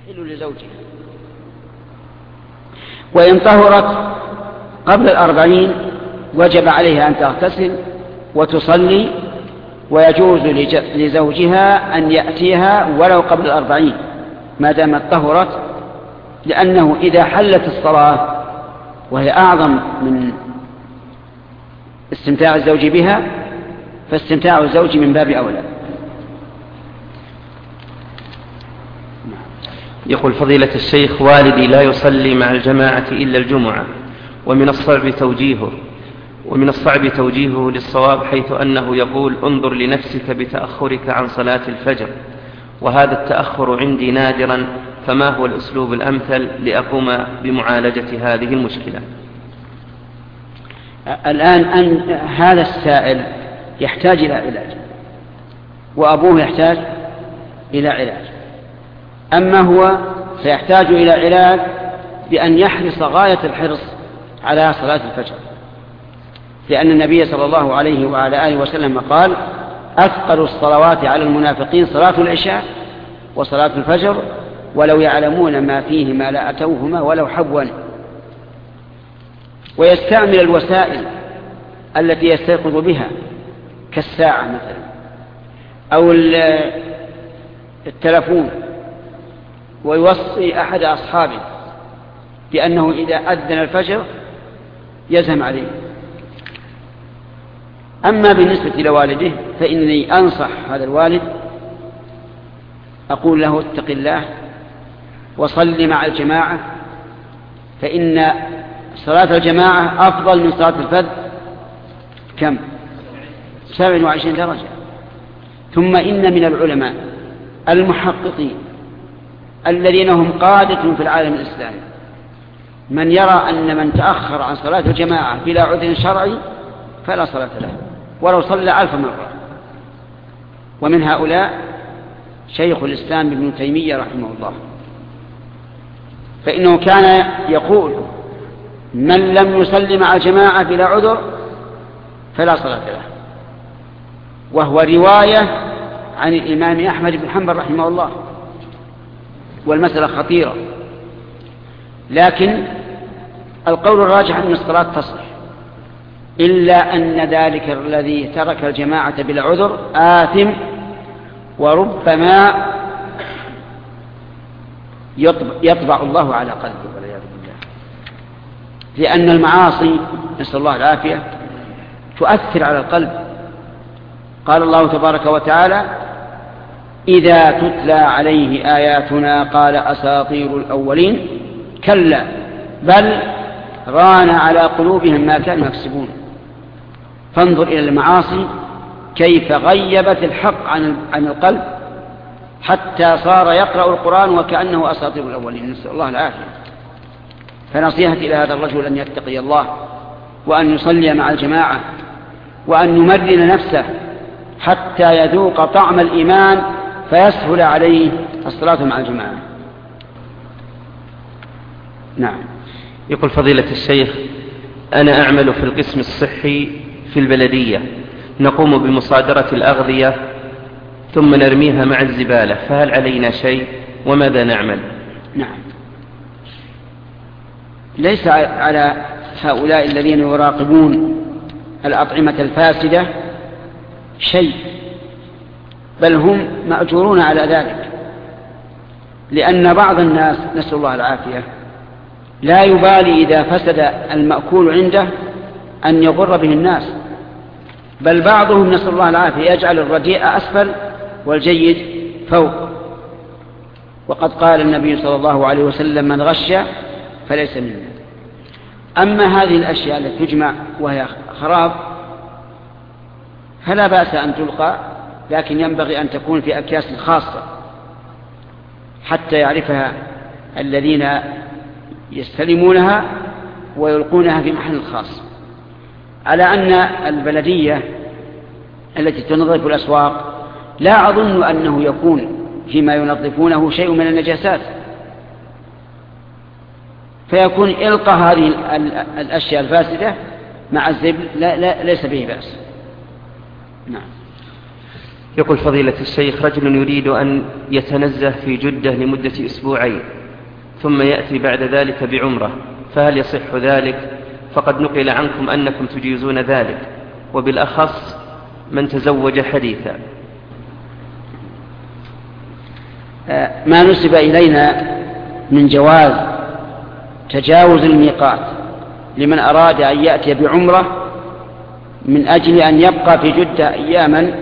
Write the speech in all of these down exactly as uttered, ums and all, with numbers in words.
تحل لزوجها. وإن طهرت قبل الأربعين وجب عليها أن تغتسل وتصلي، ويجوز لزوجها أن يأتيها ولو قبل الأربعين ما دامت طهرت، لأنه إذا حلت الصلاة وهي أعظم من استمتاع الزوج بها فاستمتاع الزوج من باب أولى. يقول فضيلة الشيخ: والدي لا يصلي مع الجماعة إلا الجمعة، ومن الصعب توجيهه ومن الصعب توجيهه للصواب، حيث أنه يقول: انظر لنفسك بتأخرك عن صلاة الفجر، وهذا التأخر عندي نادرا، فما هو الأسلوب الأمثل لأقوم بمعالجة هذه المشكلة؟ الآن أن هذا السائل يحتاج إلى علاج، وأبوه يحتاج إلى علاج. أما هو فيحتاج إلى علاج بأن يحرص غاية الحرص على صلاة الفجر، لأن النبي صلى الله عليه وعلى آله وسلم قال: أثقل الصلوات على المنافقين صلاة العشاء وصلاة الفجر، ولو يعلمون ما فيهما لأتوهما ولو حبوا. ويستعمل الوسائل التي يستيقظ بها كالساعة مثلا أو التلفون، ويوصي أحد أصحابه بأنه إذا أذن الفجر يزهم عليه. أما بالنسبة لوالده فإني أنصح هذا الوالد، أقول له: اتق الله وصل مع الجماعة، فإن صلاة الجماعة أفضل من صلاة الفذ كم؟ سبع وعشرين درجة. ثم إن من العلماء المحققين الذين هم قادة في العالم الإسلامي من يرى أن من تأخر عن صلاة الجماعة بلا عذر شرعي فلا صلاة له ولو صلى ألف مرة. ومن هؤلاء شيخ الإسلام ابن تيمية رحمه الله، فإنه كان يقول: من لم يصلي مع جماعة بلا عذر فلا صلاة له، وهو رواية عن الإمام أحمد بن حنبل رحمه الله، والمسألة خطيرة. لكن القول الراجح أن الصلاة تصح، إلا أن ذلك الذي ترك الجماعة بلا عذر آثم، وربما يطبع الله على قلبه والعياذ بالله، لأن المعاصي نسأل الله العافية تؤثر على القلب. قال الله تبارك وتعالى: إذا تتلى عليه آياتنا قال أساطير الأولين، كلا بل ران على قلوبهم ما كانوا يكسبون. فانظر إلى المعاصي كيف غيبت الحق عن عن القلب حتى صار يقرأ القرآن وكأنه أساطير الأولين، نسأل الله العافية. فنصيحتي إلى هذا الرجل أن يتقي الله، وأن يصلي مع الجماعة، وأن يمرن نفسه حتى يذوق طعم الإيمان فيسهل عليه الصلاة مع الجماعة. نعم. يقول فضيلة الشيخ: أنا أعمل في القسم الصحي في البلدية، نقوم بمصادرة الأغذية ثم نرميها مع الزبالة، فهل علينا شيء وماذا نعمل؟ نعم، ليس على هؤلاء الذين يراقبون الأطعمة الفاسدة شيء، بل هم مأجورون على ذلك، لأن بعض الناس نسأل الله العافية لا يبالي إذا فسد المأكول عنده أن يضر به الناس، بل بعضهم نسأل الله العافية يجعل الرديء أسفل والجيد فوق. وقد قال النبي صلى الله عليه وسلم: من غش فليس منا. أما هذه الأشياء التي تجمع وهي خراب فلا بأس أن تلقى، لكن ينبغي أن تكون في أكياس خاصة حتى يعرفها الذين يستلمونها ويلقونها في محل خاص. على أن البلدية التي تنظف الأسواق لا أظن أنه يكون فيما ينظفونه شيء من النجاسات، فيكون إلقى هذه الأشياء الفاسدة مع الزبل لا لا ليس به بأس. نعم. يقول فضيلة الشيخ: رجل يريد أن يتنزه في جدة لمدة أسبوعين ثم يأتي بعد ذلك بعمرة، فهل يصح ذلك؟ فقد نقل عنكم أنكم تجيزون ذلك، وبالأخص من تزوج حديثا. ما نسب إلينا من جواز تجاوز الميقات لمن أراد أن يأتي بعمرة من أجل أن يبقى في جدة أياما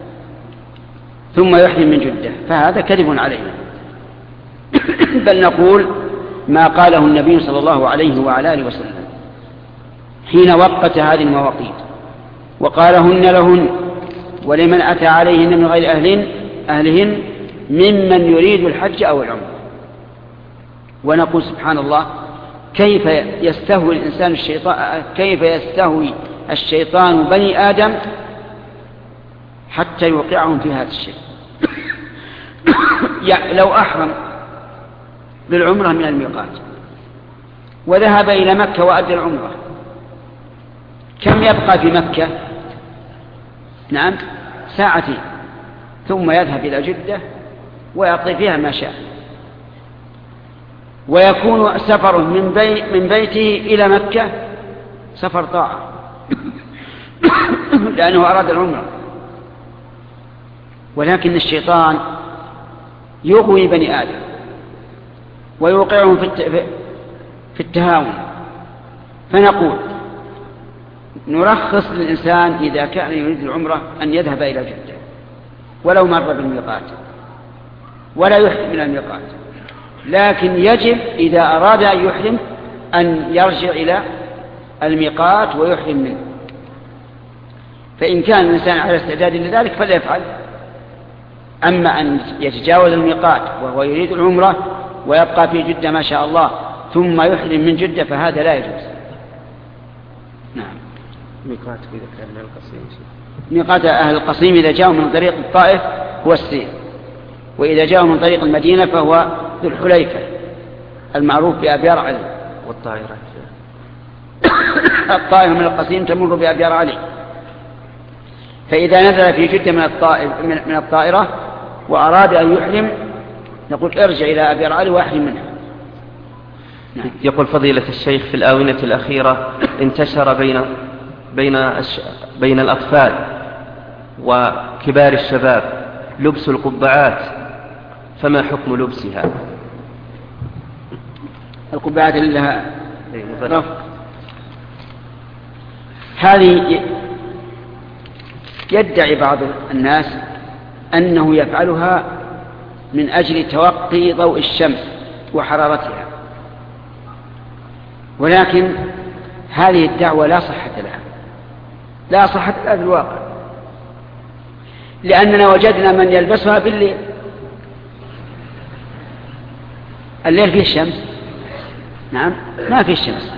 ثم يحرم من جدة، فهذا كذب علينا. بل نقول ما قاله النبي صلى الله عليه وعلى آله وسلم حين وقت هذه المواقيت وقالهن لهن ولمن أتى عليهن من غير أهلهن, أهلهن ممن يريد الحج أو العمرة. ونقول سبحان الله، كيف يستهوي الإنسان الشيطان كيف يستهوي الشيطان بني آدم حتى يوقعهم في هذا الشيء. لو أحرم بالعمرة من الميقات وذهب إلى مكة وأدى العمرة، كم يبقى في مكة؟ نعم، ساعتين، ثم يذهب إلى جدة ويقضي فيها ما شاء، ويكون سفر من, بي من بيته إلى مكة سفر طاعة لأنه أراد العمرة. ولكن الشيطان يغوي بني آدم ويوقعهم في التهاون. فنقول نرخص للإنسان إذا كان يريد العمرة أن يذهب إلى جدة ولو مر بالميقات ولا يحرم من الميقات، لكن يجب إذا أراد أن يحرم أن يرجع إلى الميقات ويحرم منه. فإن كان الإنسان على استعداد لذلك فليفعل. أما أن يتجاوز الميقات وهو يريد العمرة ويبقى في جدة ما شاء الله ثم يحرم من جدة فهذا لا يجوز. نعم. ميقات إذا كان من القصيم ميقات أهل القصيم إذا جاءوا من طريق الطائف هو السير، وإذا جاءوا من طريق المدينة فهو ذو الحليفة المعروف بأبيار علي. والطائرة الطائرة من القصيم تمر بأبيار علي. فإذا نزل في جدة من, من الطائرة وأراد أن يحرم نقول ارجع إلى أبيار علي وأحرم منها. نعم. يقول فضيلة الشيخ: في الآونة الأخيرة انتشر بين بين بين الأطفال وكبار الشباب لبس القبعات، فما حكم لبسها؟ القبعات اللي لها رفق هذه يدعي بعض الناس أنه يفعلها من أجل توقي ضوء الشمس وحرارتها، ولكن هذه الدعوة لا صحة لها لا صحة لها في الواقع، لأننا وجدنا من يلبسها بالليل. الليل فيه الشمس، نعم ما فيه الشمس،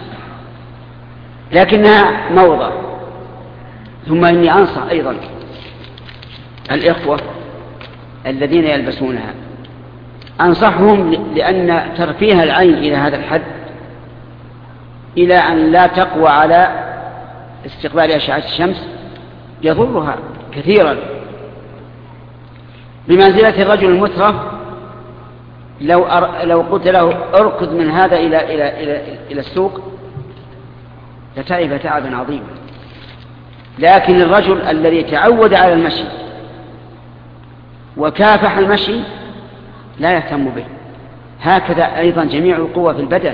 لكنها موضة. ثم إني أنصح أيضا الإخوة الذين يلبسونها، أنصحهم لأن ترفيه العين إلى هذا الحد إلى أن لا تقوى على استقبال أشعة الشمس يضرها كثيرا، بمنزلة الرجل المترف لو أر... لو قلت له اركض من هذا إلى إلى إلى إلى السوق لتعب تعبا عظيما. لكن الرجل الذي تعود على المشي وكافح المشي لا يهتم به. هكذا أيضا جميع القوة في البدن.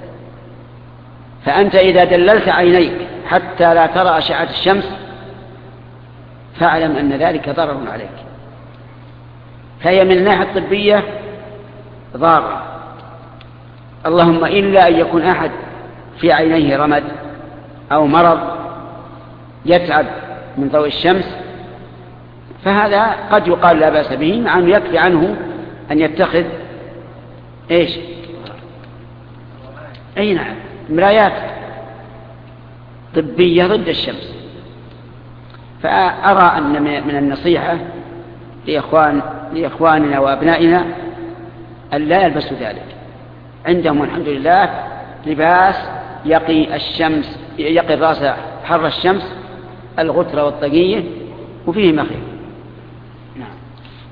فأنت إذا دللت عينيك حتى لا ترى أشعة الشمس فاعلم أن ذلك ضرر عليك. فهي من الناحية الطبية ضارة، اللهم إلا أن يكون أحد في عينيه رمد أو مرض يتعب من ضوء الشمس، فهذا قد يقال لا بأس به، مع أنه يكفي عنه أن يتخذ إيش أي نعم مرايات طبية ضد الشمس. فأرى أن من النصيحة لإخوان لإخواننا وأبنائنا أن لا يلبسوا ذلك. عندهم الحمد لله لباس يقي الشمس يقي الرأس حر الشمس الغترة والطقية وفيه مخيف.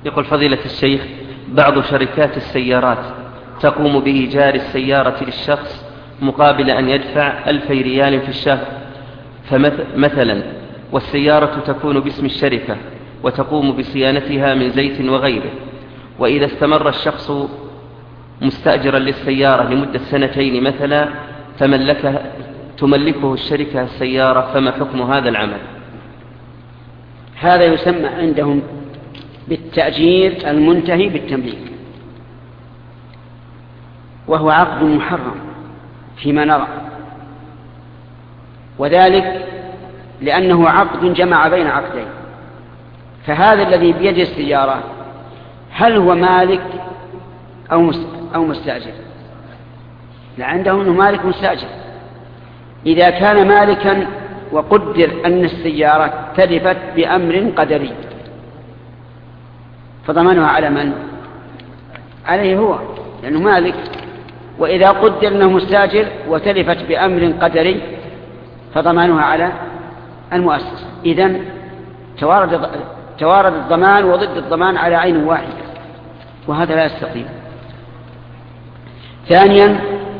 يقول فضيلة الشيخ: بعض شركات السيارات تقوم بإيجار السيارة للشخص مقابل أن يدفع ألفي ريال في الشهر فمثلا، والسيارة تكون باسم الشركة وتقوم بصيانتها من زيت وغيره، وإذا استمر الشخص مستأجرا للسيارة لمدة سنتين مثلا تملكه, تملكه الشركة السيارة، فما حكم هذا العمل؟ هذا يسمى عندهم بالتأجير المنتهي بالتمليك، وهو عقد محرم فيما نرى، وذلك لأنه عقد جمع بين عقدين. فهذا الذي بيد السيارة هل هو مالك أو مستأجر؟ لعندهم أنه مالك مستأجر. إذا كان مالكا وقدر أن السيارة تلفت بأمر قدري فضمانها على من؟ عليه هو، لأنه مالك. وإذا قدر أنه مستأجر وتلفت بأمر قدري فضمانها على المؤسس. إذن توارد توارد الضمان وضد الضمان على عين واحدة، وهذا لا يستقيم. ثانيا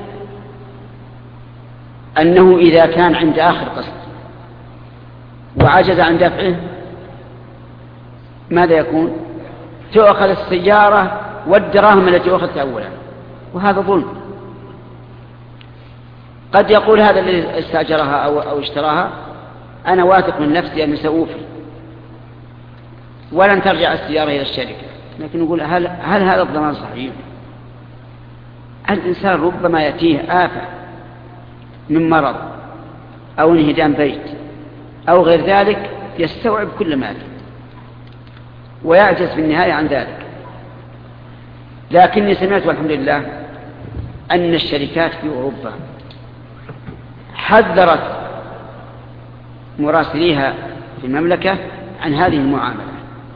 أنه إذا كان عند آخر قسط وعجز عن دفعه ماذا يكون؟ تؤخذ السيارة والدراهم التي أخذت أولا، وهذا ظلم. قد يقول هذا الذي استأجرها أو, أو اشتراها: أنا واثق من نفسي أن سأوفي ولن ترجع السيارة إلى الشركة. لكن نقول هل, هل هذا الضمان صحيح؟ الإنسان ربما يأتيه آفة من مرض أو انهدام بيت أو غير ذلك يستوعب كل ماله ويعجز في النهاية عن ذلك. لكني سمعت والحمد لله أن الشركات في أوروبا حذرت مراسليها في المملكة عن هذه المعاملة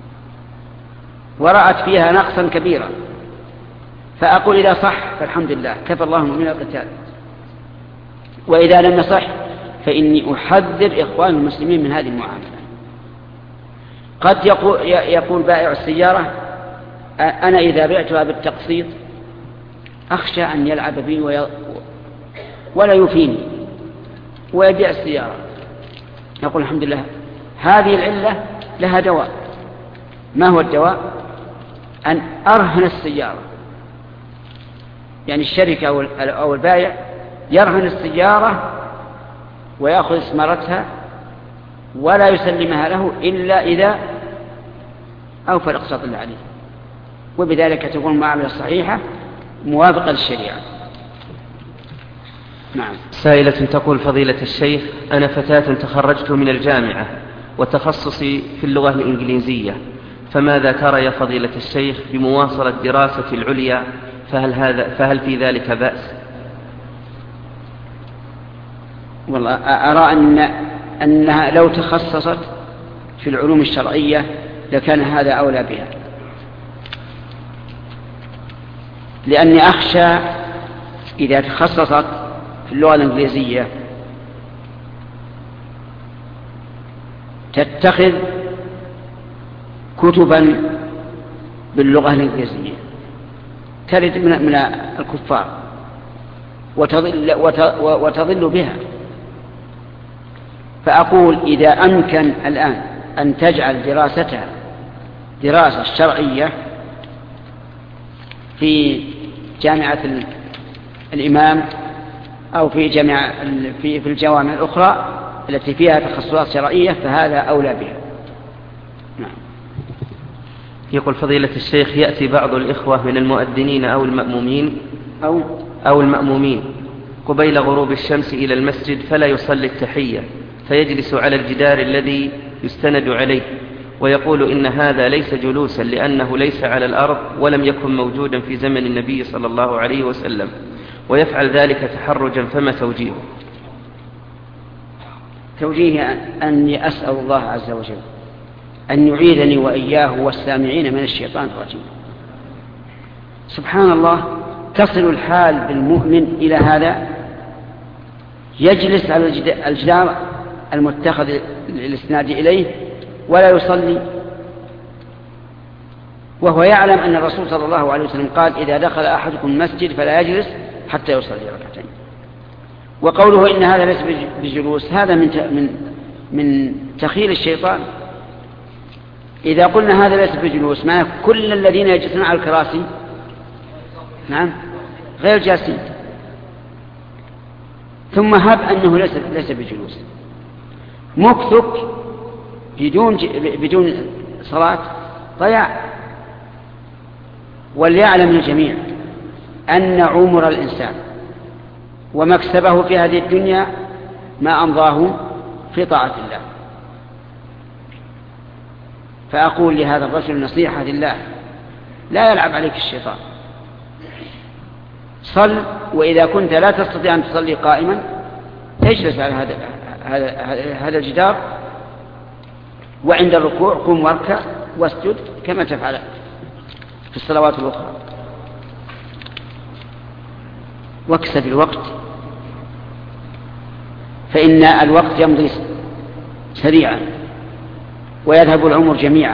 ورأت فيها نقصا كبيرا. فأقول إذا صح فالحمد لله، كفى الله المؤمنين القتال، وإذا لم يصح فإني أحذر إخوان المسلمين من هذه المعاملة. قد يقول, يقول بائع السيارة: أنا إذا بعتها بالتقسيط أخشى أن يلعب بي وي... ولا يفيني ويبيع السيارة. يقول الحمد لله هذه العلة لها دواء. ما هو الدواء؟ أن أرهن السيارة، يعني الشركة أو البائع يرهن السيارة ويأخذ اسمارتها ولا يسلمها له إلا إذا أوفى الأقساط اللي عليه، وبذلك تكون المعاملة الصحيحة موافقة للشريعة. نعم. سائلة تقول: فضيلة الشيخ، أنا فتاة تخرجت من الجامعة وتخصصي في اللغة الإنجليزية، فماذا ترى يا فضيلة الشيخ بمواصلة دراستي العليا؟ فهل, هذا فهل في ذلك بأس؟ والله أرى أن أنها لو تخصصت في العلوم الشرعية لكان هذا أولى بها، لأني أخشى إذا تخصصت في اللغة الإنجليزية تتخذ كتبا باللغة الإنجليزية ترد من الكفار وتضل, وتضل بها. فأقول إذا أمكن الآن أن تجعل دراستها دراسة شرعية في جامعة الإمام أو في جامعة في في الجوامع الأخرى التي فيها تخصصات شرعية فهذا أولى بها. نعم. يقول فضيلة الشيخ: يأتي بعض الإخوة من المؤذنين أو المأمومين أو أو المأمومين قبيل غروب الشمس إلى المسجد فلا يصلي التحية، فيجلس على الجدار الذي يستند عليه ويقول إن هذا ليس جلوسا لأنه ليس على الأرض ولم يكن موجودا في زمن النبي صلى الله عليه وسلم، ويفعل ذلك تحرجا، فما توجيهه؟ توجيه أني أسأل الله عز وجل أن يعيذني وإياه والسامعين من الشيطان الرجيم. سبحان الله، تصل الحال بالمؤمن إلى هذا، يجلس على الجدار المتخذ الاسناد إليه ولا يصلي. وهو يعلم أن الرسول صلى الله عليه وسلم قال إذا دخل أحدكم المسجد فلا يجلس حتى يصلي ركعتين. وقوله إن هذا ليس بجلوس هذا من من من تخيل الشيطان. إذا قلنا هذا ليس بجلوس معنى كل الذين يجلسون على الكراسي نعم غير جالسين، ثم هب أنه ليس ليس بجلوس. مكثك بدون بدون صلاة ضياع. وليعلم الجميع أن عمر الإنسان ومكسبه في هذه الدنيا ما أمضاه في طاعة الله. فأقول لهذا الرجل نصيحة لله، لا يلعب عليك الشيطان، صل، وإذا كنت لا تستطيع أن تصلي قائما تجلس على هذا هذا الجدار، وعند الركوع قم واركع واسجد كما تفعل في الصلوات الأخرى. واكسب الوقت، فإن الوقت يمضي سريعا ويذهب العمر جميعا.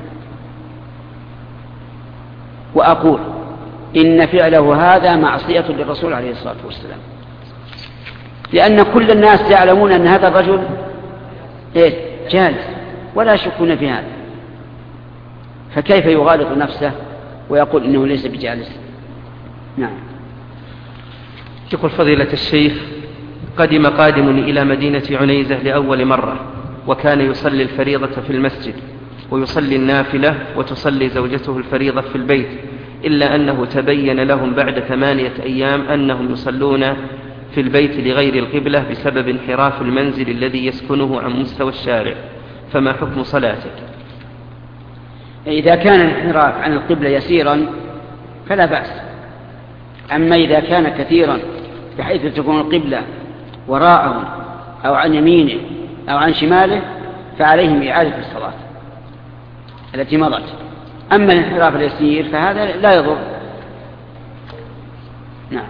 وأقول إن فعله هذا معصية للرسول عليه الصلاة والسلام، لأن كل الناس يعلمون أن هذا الرجل إيه جالس ولا يشكون في هذا، فكيف يغالط نفسه ويقول إنه ليس بجالس؟ نعم. يقول فضيلة الشيخ قدم قادم إلى مدينة عنيزة لأول مرة، وكان يصلي الفريضة في المسجد ويصلي النافلة وتصلي زوجته الفريضة في البيت، إلا أنه تبين لهم بعد ثمانية أيام أنهم يصلون في البيت لغير القبلة بسبب انحراف المنزل الذي يسكنه عن مستوى الشارع، فما حكم صلاته؟ إذا كان الانحراف عن القبلة يسيرا فلا بأس، أما إذا كان كثيرا بحيث تكون القبلة وراءه أو عن يمينه أو عن شماله فعليهم إعادة الصلاة التي مضت. أما الانحراف اليسير فهذا لا يضر. نعم.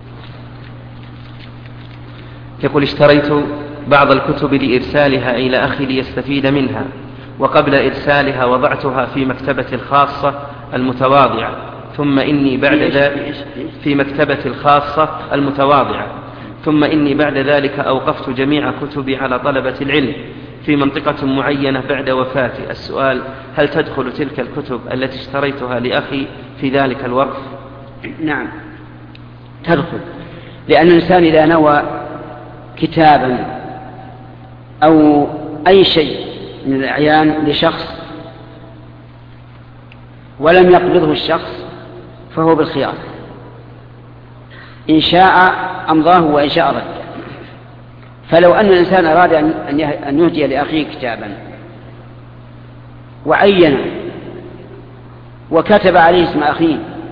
يقول اشتريت بعض الكتب لإرسالها إلى أخي ليستفيد منها، وقبل إرسالها وضعتها في مكتبة الخاصة المتواضعة، ثم إني بعد ذلك في مكتبة الخاصة المتواضعة ثم إني بعد ذلك أوقفت جميع كتبي على طلبة العلم في منطقة معينة بعد وفاتي. السؤال: هل تدخل تلك الكتب التي اشتريتها لأخي في ذلك الوقف؟ نعم تدخل، لأن الإنسان إذا نوى كتابا أو أي شيء من الأعيان لشخص ولم يقبضه الشخص فهو بالخيار، إن شاء أمضاه وإن شاء رد. فلو أن الإنسان أراد أن يهدي لأخيه كتابا وعين وكتب عليه اسم أخيه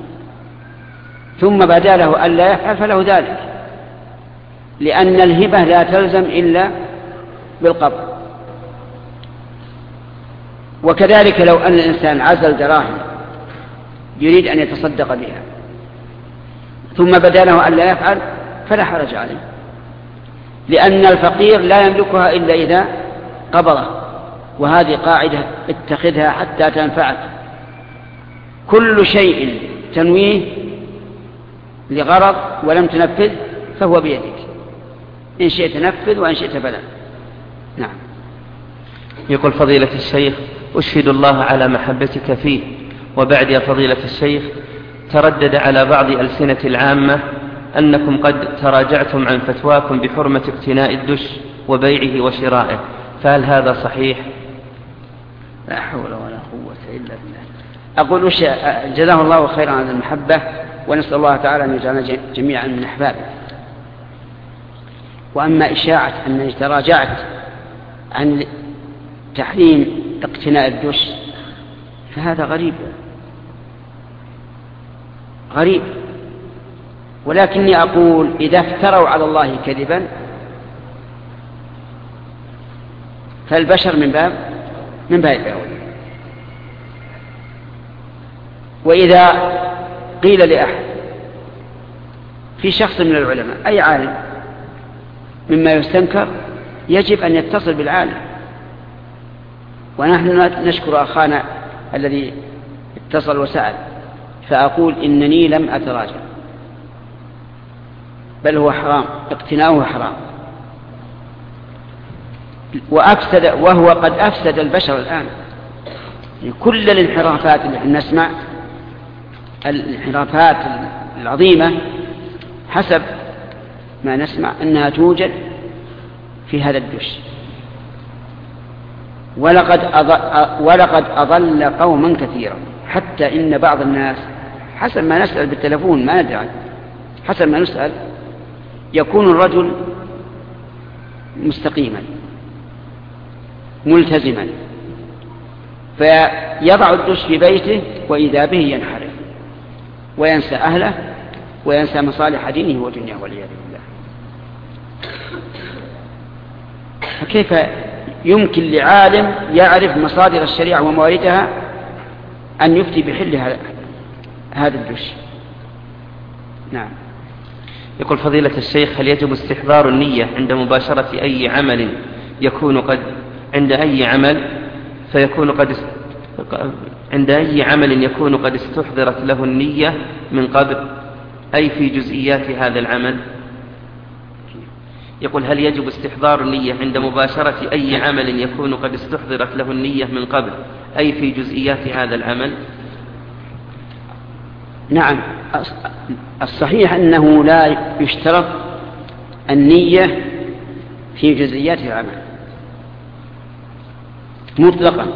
ثم بدا له ألا يفعل فله ذلك، لأن الهبة لا تلزم إلا بالقبض. وكذلك لو أن الإنسان عزل دراهم يريد أن يتصدق بها ثم بدا له ألا يفعل فلا حرج عليه، لأن الفقير لا يملكها إلا إذا قبضه، وهذه قاعدة اتخذها حتى تنفعك. كل شيء تنويه لغرض ولم تنفذ فهو بيدك، إن شئت نفذ وإن شئت فلا. نعم. يقول فضيلة الشيخ: أشهد الله على محبتك فيه، وبعد يا فضيلة الشيخ تردد على بعض ألسنة العامة أنكم قد تراجعتم عن فتواكم بحرمة اقتناء الدش وبيعه وشرائه، فهل هذا صحيح؟ لا حول ولا قوة إلا بالله. أقول جزاه الله خيرا عن المحبة، ونسأل الله تعالى أن يجعلنا جميعا من أحبابه. وأما إشاعة أنني تراجعت عن تحريم اقتناء الدش فهذا غريب غريب ولكني أقول إذا افتروا على الله كذبا فالبشر من باب من باب أولى. وإذا قيل لأحد في شخص من العلماء أي عالم مما يستنكر يجب أن يتصل بالعالم. ونحن نشكر أخانا الذي اتصل وسأل فأقول إنني لم أتراجع، بل هو حرام، اقتناؤه حرام، وأفسد وهو قد أفسد البشر الآن. كل الانحرافات اللي نسمع، الانحرافات العظيمة حسب ما نسمع أنها توجد في هذا الدش. ولقد أضل, ولقد أضل قوما كثيرا، حتى إن بعض الناس حسب ما نسأل بالتلفون ما ندري، حسب ما نسأل يكون الرجل مستقيما ملتزما فيضع الدش في بيته وإذا به ينحرف وينسى أهله وينسى مصالح دينه ودنياه والعياذ بالله. فكيف يمكن لعالم يعرف مصادر الشريعة ومواردها أن يفتي بحل هذا الدش؟ نعم. يقول فضيلة الشيخ: هل يجب استحضار النية عند مباشرة أي عمل يكون قد عند أي عمل فيكون قد عند أي عمل يكون قد استحضرت له النية من قبل، أي في جزئيات هذا العمل؟ يقول: هل يجب استحضار النية عند مباشرة أي عمل يكون قد استحضرت له النية من قبل، أي في جزئيات هذا العمل؟ نعم، الصحيح أنه لا يشترط النية في جزئيات العمل مطلقا،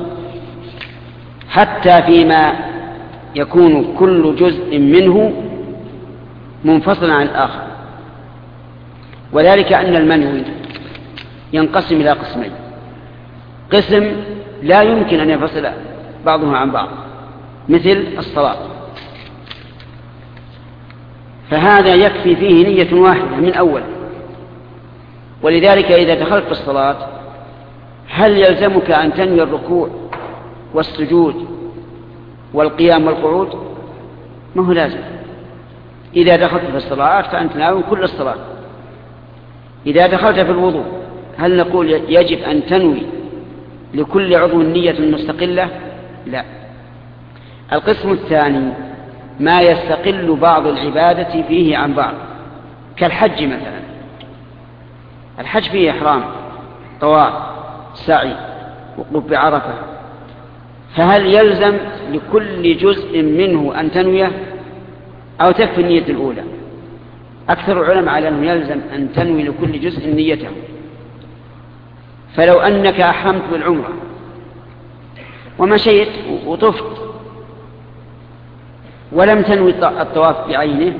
حتى فيما يكون كل جزء منه منفصلا عن الآخر. وذلك أن المنوي ينقسم إلى قسمين: قسم لا يمكن أن ينفصل بعضه عن بعض مثل الصلاة، فهذا يكفي فيه نية واحدة من أول. ولذلك إذا دخلت في الصلاة هل يلزمك أن تنوي الركوع والسجود والقيام والقعود؟ ما هو لازم. إذا دخلت في الصلاة فأنت ناوي كل الصلاة. إذا دخلت في الوضوء هل نقول يجب أن تنوي لكل عضو نية مستقلة؟ لا. القسم الثاني ما يستقل بعض العبادة فيه عن بعض، كالحج مثلا. الحج فيه إحرام، طواف، سعي، وقوف بعرفة، فهل يلزم لكل جزء منه أن تنويه أو تكفي النية الأولى؟ أكثر العلماء على أنه يلزم أن تنوي لكل جزء نيته. فلو أنك أحرمت بالعمرة ومشيت وطفت ولم تنوي الطواف بعينه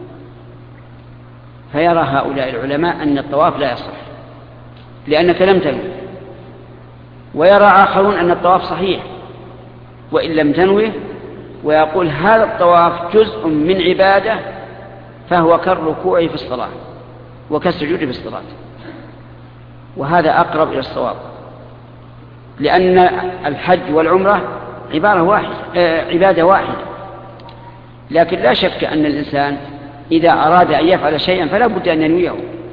فيرى هؤلاء العلماء أن الطواف لا يصح لأنك لم تنوي، ويرى آخرون أن الطواف صحيح وإن لم تنوي، ويقول هذا الطواف جزء من عبادة فهو كالركوع في الصلاة وكالسجود في الصلاة. وهذا أقرب إلى الصواب، لأن الحج والعمرة عبارة واحدة، عبادة واحدة. لكن لا شك أن الإنسان إذا أراد أن يفعل شيئا فلا بد أن ينويه،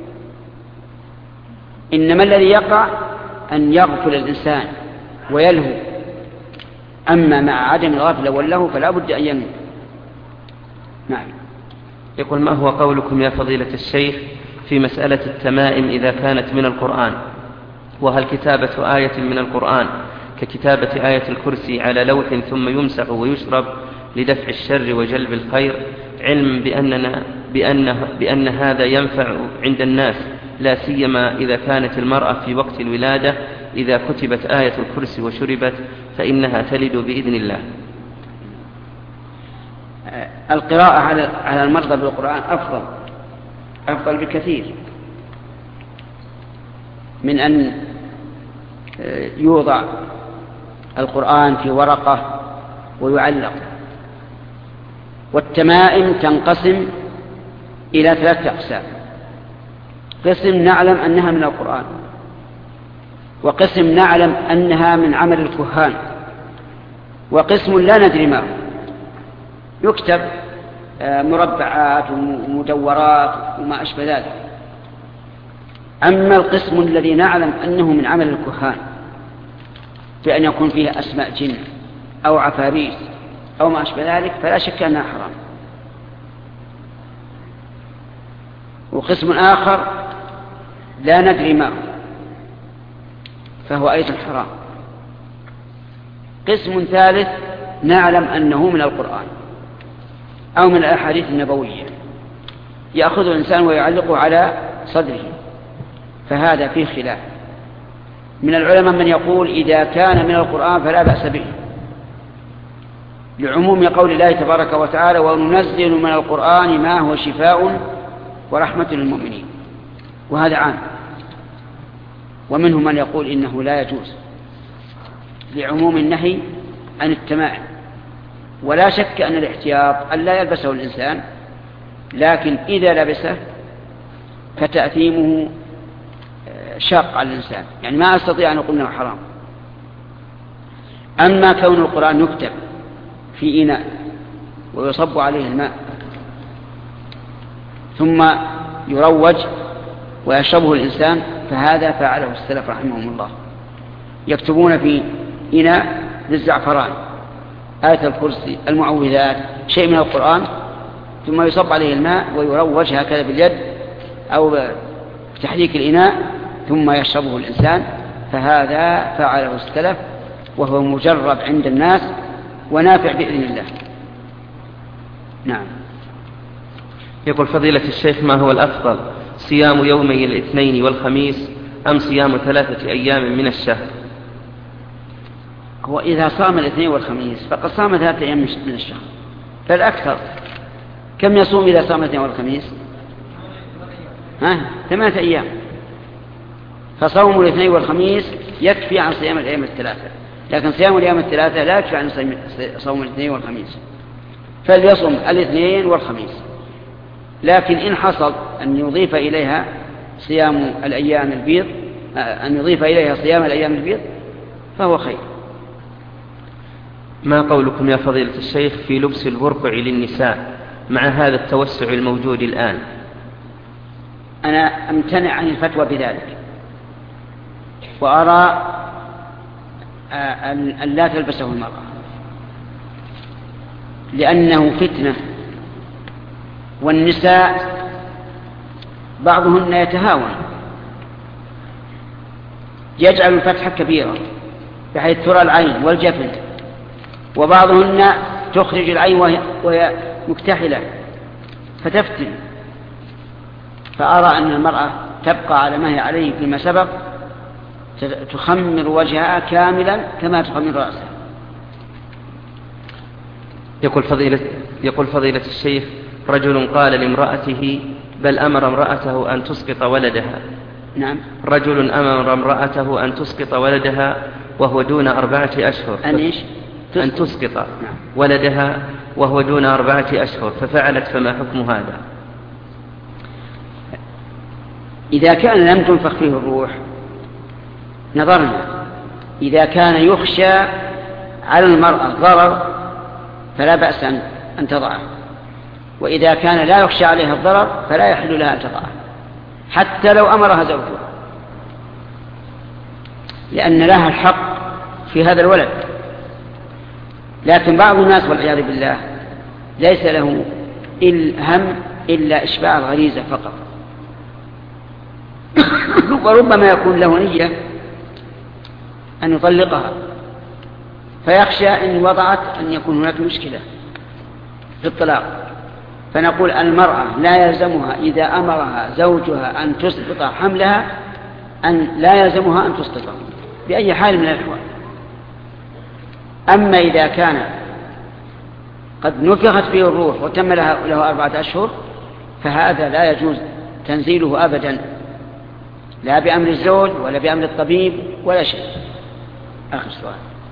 إنما الذي يقع أن يغفل الإنسان ويلهو، أما مع عدم الغفلة واللهو فلا بد أن ينوي. نعم. يقول: ما هو قولكم يا فضيلة الشيخ في مسألة التمائم إذا كانت من القرآن؟ وهل كتابة آية من القرآن ككتابة آية الكرسي على لوح ثم يمسح ويشرب لدفع الشر وجلب الخير، علم بأننا بأن, بأن هذا ينفع عند الناس، لا سيما إذا كانت المرأة في وقت الولادة إذا كتبت آية الكرسي وشربت فإنها تلد بإذن الله؟ القراءة على المرضى بالقرآن أفضل أفضل بكثير من أن يوضع القرآن في ورقة ويعلق. والتمائم تنقسم إلى ثلاثة أقسام: قسم نعلم أنها من القرآن، وقسم نعلم أنها من عمل الكهان، وقسم لا ندري ما هو، يكتب مربعات ومدورات وما أشبه ذلك. أما القسم الذي نعلم أنه من عمل الكهان بأن يكون فيه أسماء جن أو عفاريت أو ما أشبه ذلك فلا شك أنها حرام. وقسم آخر لا ندري ما هو فهو أيضا حرام. قسم ثالث نعلم أنه من القرآن أو من الأحاديث النبوية يأخذ الإنسان ويعلقه على صدره، فهذا فيه خلاف. من العلماء من يقول إذا كان من القرآن فلا بأس به، لعموم قول الله تبارك وتعالى وننزل من القرآن ما هو شفاء ورحمة للمؤمنين، وهذا عام. ومنهم من يقول إنه لا يجوز لعموم النهي عن التمائم، ولا شك أن الاحتياط أن لا يلبسه الإنسان، لكن إذا لبسه فتأثيمه شاق على الإنسان، يعني ما أستطيع أن أقول أنه حرام. أما كون القرآن يكتب في إناء ويصب عليه الماء ثم يروج ويشربه الإنسان فهذا فعله السلف رحمهم الله، يكتبون في إناء للزعفران آية الكرسي المعوذات شيء من القرآن ثم يصب عليه الماء ويروج هكذا باليد أو بتحريك الإناء ثم يشربه الإنسان، فهذا فعله السلف وهو مجرب عند الناس ونافع بإذن الله. نعم. يقول فضيلة الشيخ ما هو الأفضل، صيام يومي الاثنين والخميس أم صيام ثلاثة أيام من الشهر؟ هو إذا صام الاثنين والخميس فقد صام ثلاثة أيام من الشهر، فالأكثر كم يصوم إذا صام الاثنين والخميس؟ ها؟ ثمانية أيام. فصوم الاثنين والخميس يكفي عن صيام الأيام الثلاثة، لكن صيام الأيام الثلاثة لا يكفي عن صوم الاثنين والخميس، فليصوم الاثنين والخميس. لكن إن حصل أن يضيف إليها صيام الأيام البيض أن يضيف إليها صيام الأيام البيض فهو خير. ما قولكم يا فضيلة الشيخ في لبس البرقع للنساء مع هذا التوسع الموجود الآن؟ أنا أمتنع عن الفتوى بذلك، وأرى أن لا تلبسه المرأة لأنه فتنة، والنساء بعضهن يتهاون يجعل الفتحة كبيرة بحيث ترى العين والجفن، وبعضهن تخرج العين وهي مكتحلة فتفتن. فأرى أن المرأة تبقى على ما هي عليه فيما سبق، تخمر وجهها كاملا كما تخمر رأسها. يقول فضيلة, يقول فضيلة الشيخ رجل قال لامرأته بل أمر امرأته أن تسقط ولدها. نعم. رجل أمر امرأته أن تسقط ولدها وهو دون أربعة أشهر. أن إيش؟ أن تسقط نعم. ولدها وهو دون أربعة أشهر ففعلت، فما حكم هذا؟ إذا كان لم تنفخ فيه الروح نظرنا، إذا كان يخشى على المرأة ضرر فلا بأس أن تضعه، وإذا كان لا يخشى عليها الضرر فلا يحل لها أن تضعه حتى لو أمرها زوجها، لأن لها الحق في هذا الولد. لكن بعض الناس والعياذ بالله ليس له الهم إلا إشباع الغريزة فقط، وربما يكون له نية أن يطلقها فيخشى إن وضعت أن يكون هناك مشكلة في الطلاق. فنقول المرأة لا يلزمها إذا أمرها زوجها أن تسقط حملها أن لا يلزمها أن تسقطه بأي حال من الأحوال. أما إذا كان قد نفخت فيه الروح وتم له أربعة أشهر فهذا لا يجوز تنزيله أبدا، لا بأمر الزوج ولا بأمر الطبيب ولا شيء. آخر سؤال.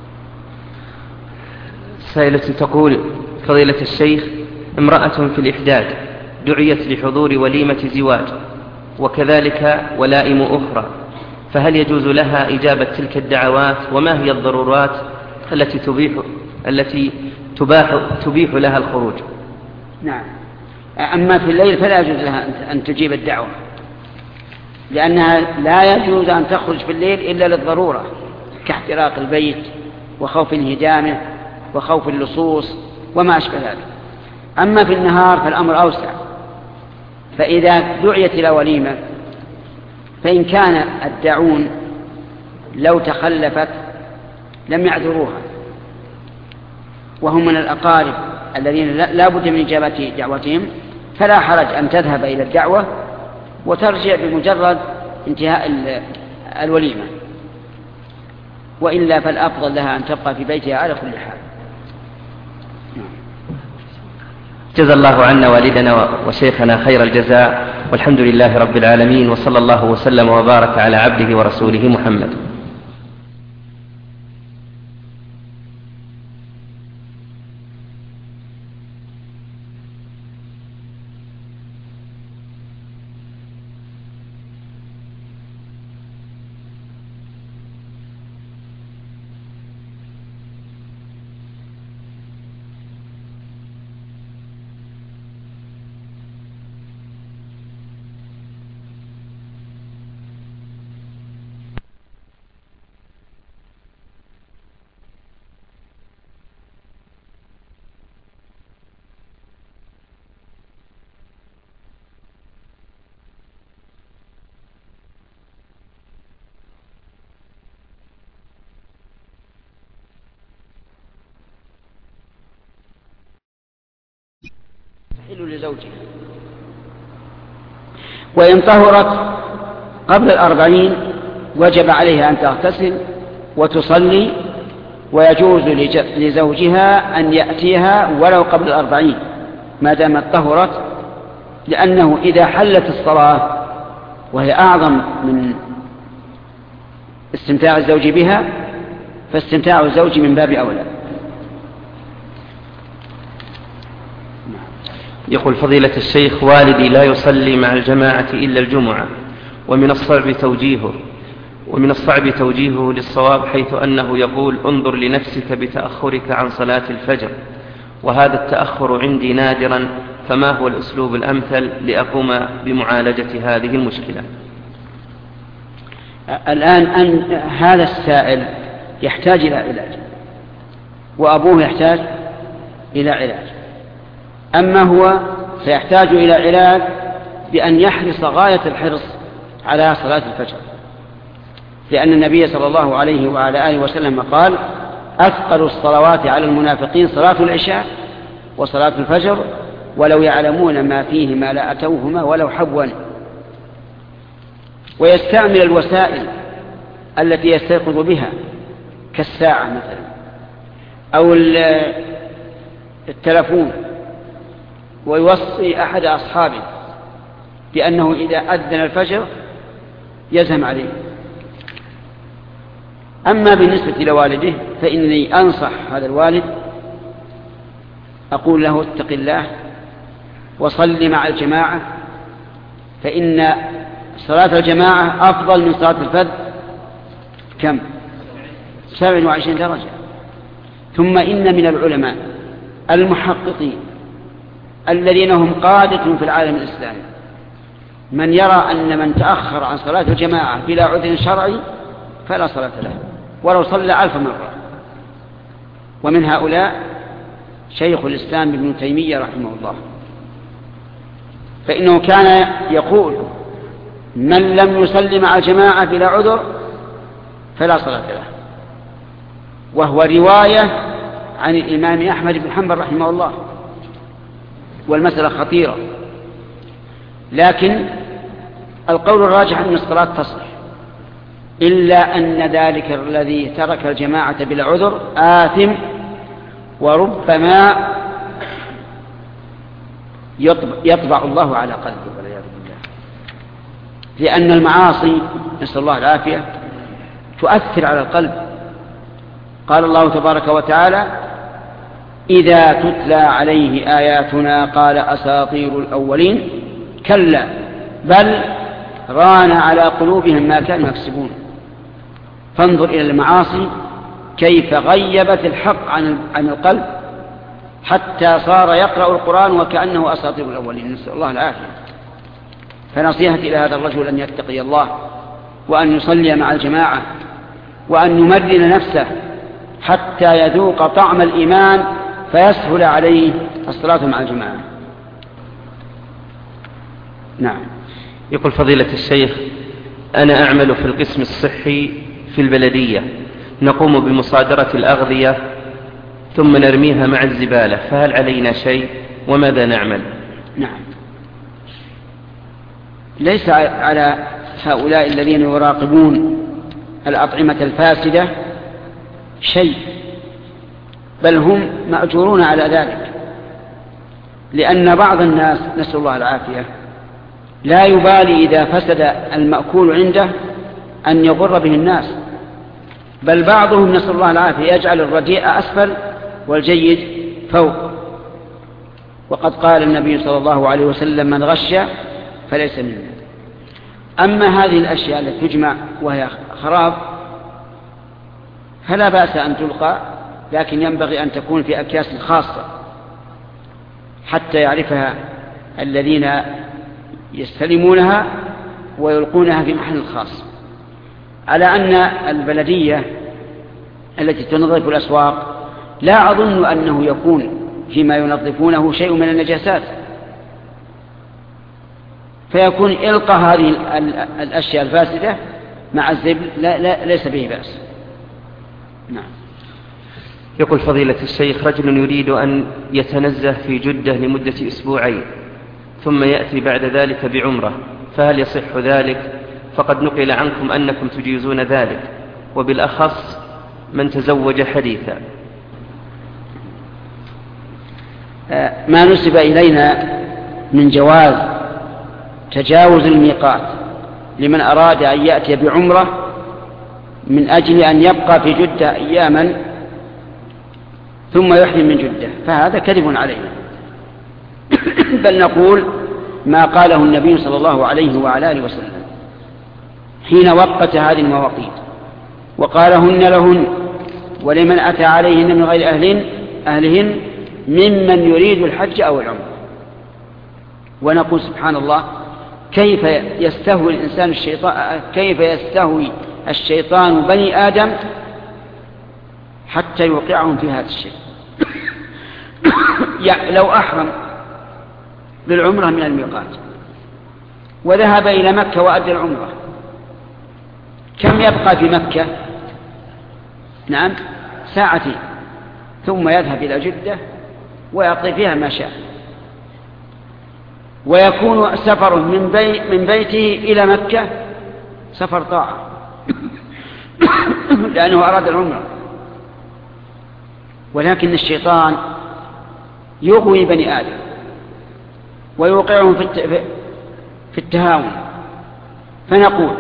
سائلة تقول فضيلة الشيخ امرأة في الإحداد دعيت لحضور وليمة زواج وكذلك ولائم أخرى، فهل يجوز لها إجابة تلك الدعوات؟ وما هي الضرورات التي تبيح التي تباح تبيح لها الخروج؟ نعم. أما في الليل فلا يجوز لها أن تجيب الدعوة، لأنها لا يجوز أن تخرج في الليل إلا للضرورة كاحتراق البيت وخوف انهدامه وخوف اللصوص وما أشبه ذلك. أما في النهار فالأمر أوسع، فإذا دعيت إلى وليمة فإن كان الداعون لو تخلفت لم يعذروها وهم من الأقارب الذين لا بد من إجابة دعوتهم، فلا حرج أن تذهب إلى الدعوة وترجع بمجرد انتهاء الوليمة، وإلا فالأفضل لها أن تبقى في بيتها على كل حال. جزا الله عنا والدنا وشيخنا خير الجزاء، والحمد لله رب العالمين، وصلى الله وسلم وبارك على عبده ورسوله محمد. لزوجها، وإن طهرت قبل الأربعين وجب عليها أن تغتسل وتصلي، ويجوز لزوجها أن يأتيها ولو قبل الأربعين ما دامت طهرت، لأنه إذا حلت الصلاة وهي أعظم من استمتاع الزوج بها فاستمتاع الزوج من باب أولى. يقول فضيلة الشيخ والدي لا يصلي مع الجماعة إلا الجمعة، ومن الصعب توجيهه ومن الصعب توجيهه للصواب، حيث أنه يقول انظر لنفسك بتأخرك عن صلاة الفجر، وهذا التأخر عندي نادرا، فما هو الأسلوب الأمثل لأقوم بمعالجة هذه المشكلة؟ الآن أن هذا السائل يحتاج إلى علاج، وأبوه يحتاج إلى علاج. أما هو سيحتاج إلى علاج بأن يحرص غاية الحرص على صلاة الفجر، لأن النبي صلى الله عليه وعلى آله وسلم قال أثقل الصلوات على المنافقين صلاة العشاء وصلاة الفجر، ولو يعلمون ما فيهما لأتوهما ولو حبوا. ويستعمل الوسائل التي يستيقظ بها كالساعة مثلا أو التلفون، ويوصي أحد أصحابه بأنه إذا أذن الفجر يزهم عليه. أما بالنسبة لوالده فإني أنصح هذا الوالد، أقول له اتق الله وصل مع الجماعة، فإن صلاة الجماعة أفضل من صلاة الفذ كم؟ سبع وعشرين درجة. ثم إن من العلماء المحققين الذين هم قادة في العالم الإسلامي من يرى أن من تأخر عن صلاة الجماعة بلا عذر شرعي فلا صلاة له ولو صلى ألف مرة. ومن هؤلاء شيخ الإسلام ابن تيمية رحمه الله، فإنه كان يقول من لم يصلي مع الجماعة بلا عذر فلا صلاة له، وهو رواية عن الإمام أحمد بن حنبل رحمه الله، والمسألة خطيرة. لكن القول الراجح أن الصلاة تصح، إلا أن ذلك الذي ترك الجماعة بلا عذر آثم، وربما يطبع الله على قلبه والعياذ بالله، لأن المعاصي نسأل الله العافية تؤثر على القلب. قال الله تبارك وتعالى إذا تتلى عليه آياتنا قال أساطير الأولين كلا بل ران على قلوبهم ما كانوا يكسبون. فانظر إلى المعاصي كيف غيبت الحق عن عن القلب حتى صار يقرأ القرآن وكأنه أساطير الأولين، نسأل الله العافية. فنصيحتي إلى هذا الرجل أن يتقي الله وأن يصلي مع الجماعة وأن يمرن نفسه حتى يذوق طعم الإيمان فيسهل عليه الصلاة مع الجماعة. نعم. يقول فضيلة الشيخ: أنا أعمل في القسم الصحي في البلدية، نقوم بمصادرة الأغذية ثم نرميها مع الزبالة، فهل علينا شيء وماذا نعمل؟ نعم، ليس على هؤلاء الذين يراقبون الأطعمة الفاسدة شيء، بل هم مأجورون على ذلك، لأن بعض الناس نسأل الله العافية لا يبالي إذا فسد المأكول عنده أن يغر به الناس، بل بعضهم نسأل الله العافية يجعل الرديء أسفل والجيد فوق. وقد قال النبي صلى الله عليه وسلم: من غش فليس منا. أما هذه الأشياء التي تجمع وهي خراب فلا بأس أن تلقى، لكن ينبغي أن تكون في أكياس خاصة حتى يعرفها الذين يستلمونها ويلقونها في محل خاص. على أن البلدية التي تنظف الأسواق لا أظن أنه يكون فيما ينظفونه شيء من النجاسات، فيكون إلقى هذه الأشياء الفاسدة مع الزبل لا لا ليس به بأس. نعم. يقول فضيلة الشيخ: رجل يريد أن يتنزه في جدة لمدة أسبوعين ثم يأتي بعد ذلك بعمرة، فهل يصح ذلك؟ فقد نقل عنكم أنكم تجيزون ذلك، وبالأخص من تزوج حديثا. ما نسب إلينا من جواز تجاوز الميقات لمن أراد أن يأتي بعمرة من أجل أن يبقى في جدة أياما ثم يحرم من جدة، فهذا كذب علينا. بل نقول ما قاله النبي صلى الله عليه وعلى آله وسلم حين وقت هذه المواقيت وقالهن لهن ولمن أتى عليهن من غير أهلهن, أهلهن ممن يريد الحج أو العمرة. ونقول سبحان الله، كيف يستهوي الإنسان الشيطان كيف يستهوي الشيطان بني آدم حتى يوقعهم في هذا الشيء. لو أحرم بالعمرة من الميقات وذهب إلى مكة وأدى العمرة، كم يبقى في مكة؟ نعم، ساعتين، ثم يذهب إلى جدة ويقضي فيها ما شاء، ويكون سفر من, بي من بيته إلى مكة سفر طاعة لأنه أراد العمرة. ولكن الشيطان يغوي بني آدم ويوقعهم في التهاون. فنقول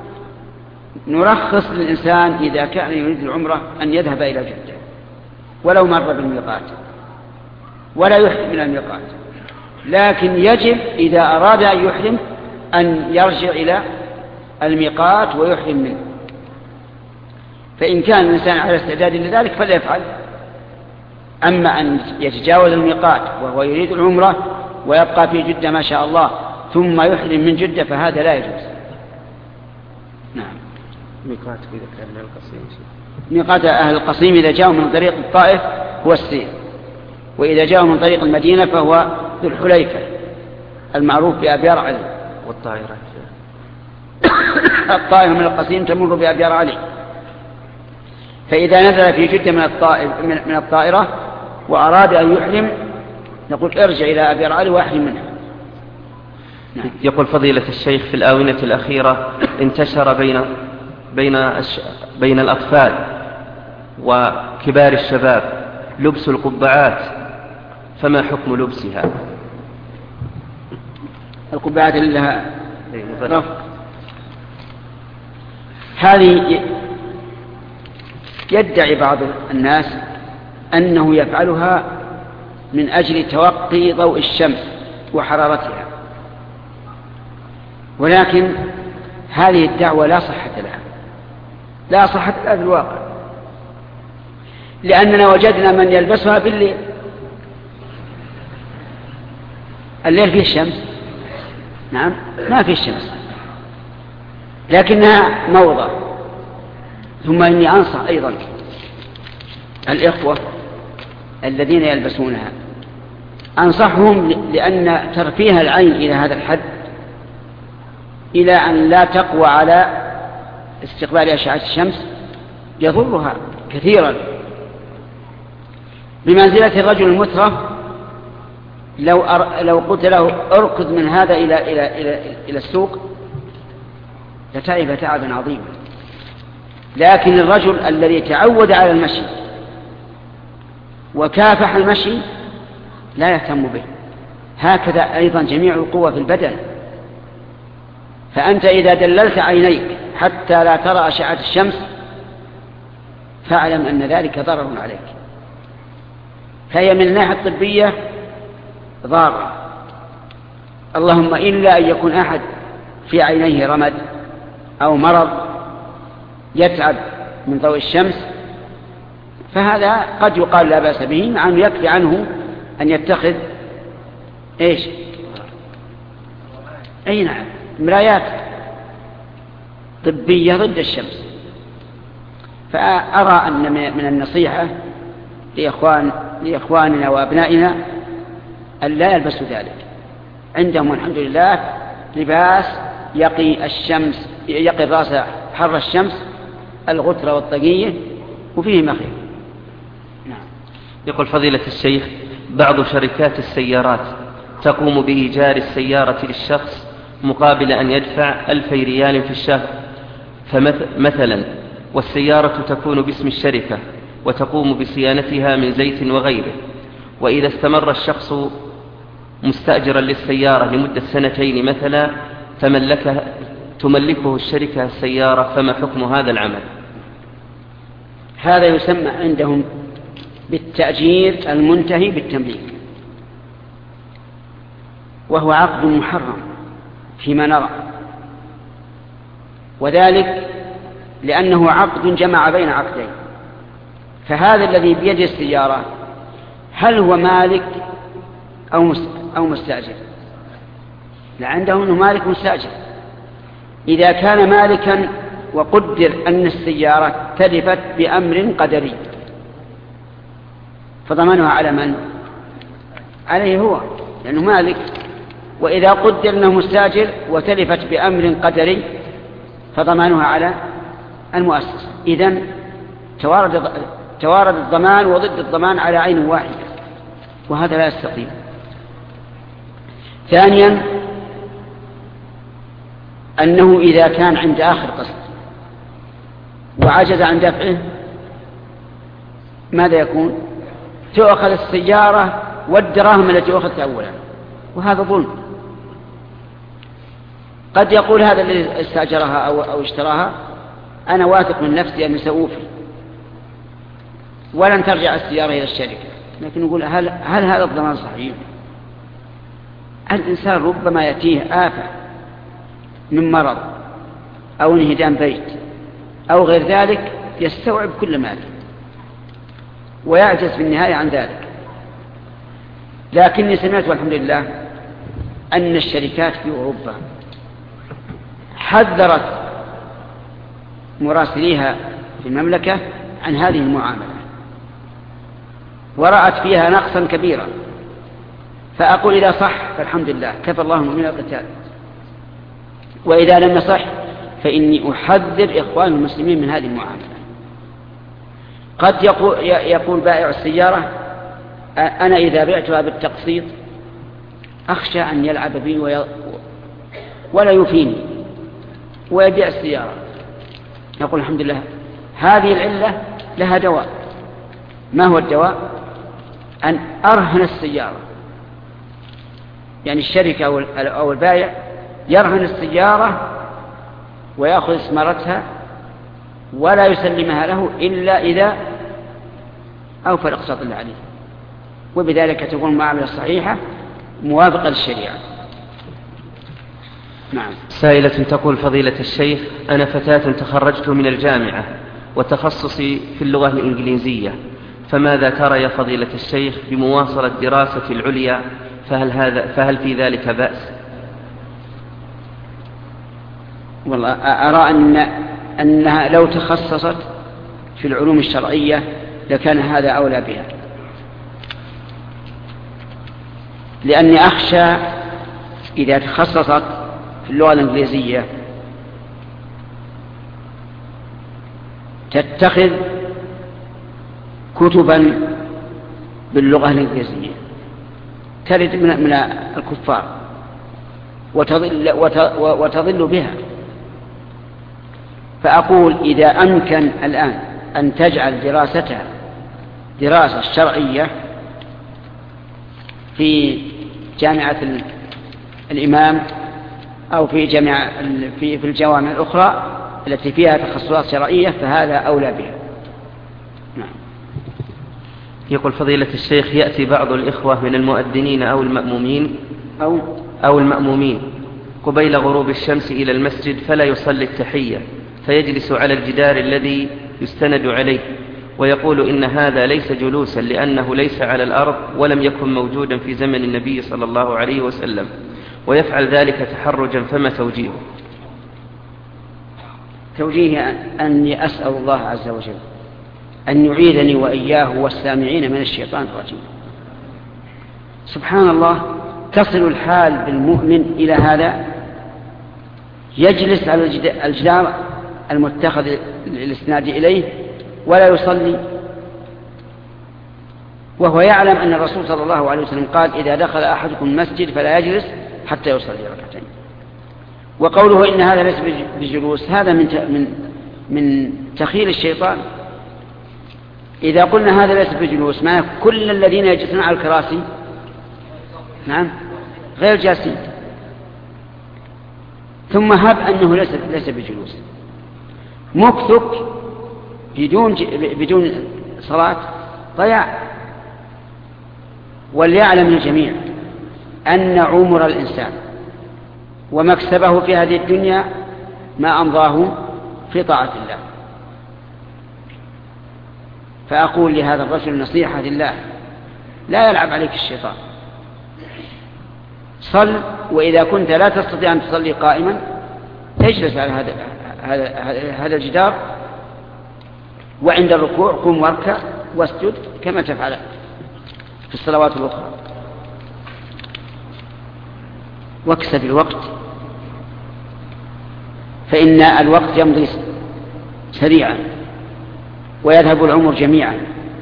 نرخص للإنسان إذا كان يريد العمرة أن يذهب إلى جدة ولو مر بالميقات ولا يحرم من الميقات، لكن يجب إذا أراد أن يحرم أن يرجع إلى الميقات ويحرم منه. فإن كان الإنسان على استعداد لذلك فليفعل. أما أن يتجاوز الميقات وهو يريد العمرة ويبقى في جدة ما شاء الله ثم يحرم من جدة فهذا لا يجوز. نعم. ميقات إذا كان من القصيم، ميقات أهل القصيم إذا جاءوا من طريق الطائف هو السير، وإذا جاءوا من طريق المدينة فهو ذو الحليفة المعروف بأبيار علي. والطائرة الطائرة من القصيم تمر بأبيار علي. فإذا نزل في جدة من الطائر من الطائرة وأراد أن يحرم نقول ارجع إلى أبيار علي وأحرم منها. نعم. يقول فضيلة الشيخ: في الآونة الأخيرة انتشر بين بين بين الأطفال وكبار الشباب لبس القبعات، فما حكم لبسها؟ القبعات اللي لها رفق هذه يدعي بعض الناس أنه يفعلها من أجل توقي ضوء الشمس وحرارتها، ولكن هذه الدعوة لا صحة لها لا صحة لها في الواقع، لأننا وجدنا من يلبسها بالليل. الليل فيه الشمس، نعم ما فيه الشمس، لكنها موضة. ثم إني أنصح أيضا الإخوة الذين يلبسونها أنصحهم، لأن ترفيه العين إلى هذا الحد إلى أن لا تقوى على استقبال أشعة الشمس يضرها كثيرا، بمنزلة الرجل المترف لو أر... لو قلت له اركض من هذا إلى إلى إلى إلى السوق لتعب تعبا عظيما. لكن الرجل الذي تعود على المشي وكافح المشي لا يهتم به. هكذا أيضا جميع القوة في البدن. فأنت إذا دللت عينيك حتى لا ترى أشعة الشمس فاعلم أن ذلك ضرر عليك، فهي من الناحية الطبية ضارة، اللهم إلا أن يكون أحد في عينيه رمد أو مرض يتعب من ضوء الشمس، فهذا قد يقال لا بأس به، مع أنه يكفي عنه أن يتخذ إيش؟ أي نعم، مرايات طبية ضد الشمس. فأرى أن من النصيحة لإخوان لإخواننا وأبنائنا أن لا يلبسوا ذلك. عندهم الحمد لله لباس يقي الشمس، يقي الرأس حر الشمس، الغترة والطقية، وفيه مخير. نعم. يقول فضيلة الشيخ: بعض شركات السيارات تقوم بإيجار السيارة للشخص مقابل أن يدفع ألفي ريال في الشهر، فمثلا والسيارة تكون باسم الشركة وتقوم بصيانتها من زيت وغيره، وإذا استمر الشخص مستأجرا للسيارة لمدة سنتين مثلا تملكه, تملكه الشركة السيارة، فما حكم هذا العمل؟ هذا يسمى عندهم بالتأجير المنتهي بالتمليك، وهو عقد محرم فيما نرى، وذلك لأنه عقد جمع بين عقدين. فهذا الذي بيد السيارة هل هو مالك أو مستأجر؟ لعندهم أنه مالك مستأجر. إذا كان مالكا وقدر أن السيارة تلفت بأمر قدري فضمانها على من؟ عليه هو، لأنه مالك. وإذا قدر أنه مستأجر وتلفت بأمر قدري فضمانها على المؤسسة. إذن توارد توارد الضمان وضد الضمان على عين واحدة، وهذا لا يستقيم. ثانيا أنه إذا كان عند آخر قسط وعجز عن دفعه ماذا يكون؟ تؤخذ السيارة والدراهم التي أخذت أولا، وهذا ظلم. قد يقول هذا الذي استأجرها أو, أو اشتراها أنا واثق من نفسي أن سأوفي ولن ترجع السيارة إلى الشركة، لكن نقول هل, هل هذا الضمان صحيح؟ الإنسان ربما يأتيه آفة من مرض أو انهدام بيت أو غير ذلك يستوعب كل ماله ويعجز في النهاية عن ذلك. لكني سمعت والحمد لله أن الشركات في أوروبا حذرت مراسليها في المملكة عن هذه المعاملة ورأت فيها نقصا كبيرا. فأقول إذا صح فالحمد لله، كفى الله من القتال، وإذا لم يصح فإني أحذر إخوان المسلمين من هذه المعاملة. قد يقول, يقول بائع السيارة أنا إذا بعتها بالتقسيط أخشى أن يلعب بي وي... ولا يفيني ويبيع السيارة. يقول الحمد لله هذه العلة لها دواء. ما هو الدواء؟ أن أرهن السيارة، يعني الشركة أو البائع يرهن السيارة ويأخذ اسمارتها ولا يسلمها له إلا إذا أوفى الأقساط اللي عليه، وبذلك تكون المعاملة الصحيحة موافقة للشريعة. نعم. سائلة تقول فضيلة الشيخ: أنا فتاة تخرجت من الجامعة وتخصصي في اللغة الإنجليزية، فماذا ترى يا فضيلة الشيخ بمواصلة دراستي العليا؟ فهل, هذا فهل في ذلك بأس؟ والله أرى أن أنها لو تخصصت في العلوم الشرعية لكان هذا أولى بها، لأني أخشى إذا تخصصت في اللغة الإنجليزية تتخذ كتبا باللغة الإنجليزية ترد من الكفار وتضل, وتضل بها. فأقول إذا أمكن الآن أن تجعل دراستها دراسة شرعية في جامعة الإمام أو في جامعة في في الجوامع الأخرى التي فيها تخصصات شرعية فهذا أولى بها. نعم. يقول فضيلة الشيخ يأتي بعض الإخوة من المؤذنين أو المأمومين أو أو المأمومين قبيل غروب الشمس إلى المسجد فلا يصلي التحية فيجلس على الجدار الذي يستند عليه ويقول إن هذا ليس جلوسا لأنه ليس على الأرض ولم يكن موجودا في زمن النبي صلى الله عليه وسلم ويفعل ذلك تحرجا، فما توجيهه؟ توجيه أني أسأل الله عز وجل أن يعيذني وإياه والسامعين من الشيطان الرجيم. سبحان الله، تصل الحال بالمؤمن إلى هذا يجلس على الجدار المتخذ الاسناد إليه ولا يصلي، وهو يعلم أن الرسول صلى الله عليه وسلم قال إذا دخل أحدكم المسجد فلا يجلس حتى يصلي ركعتين. وقوله إن هذا ليس بجلوس هذا من من من تخيل الشيطان. إذا قلنا هذا ليس بجلوس معنى كل الذين يجلسون على الكراسي نعم غير جالسين، ثم هب أنه ليس ليس بجلوس. مكثك بدون بدون صلاة ضياع. وليعلم الجميع أن عمر الإنسان ومكسبه في هذه الدنيا ما أمضاه في طاعة الله. فأقول لهذا الرجل نصيحة لله، لا يلعب عليك الشيطان، صل، وإذا كنت لا تستطيع أن تصلي قائما تجلس على هذا هذا الجدار، وعند الركوع قم واركع واسجد كما تفعل في الصلوات الأخرى. واكسب الوقت فإن الوقت يمضي سريعا ويذهب العمر جميعا.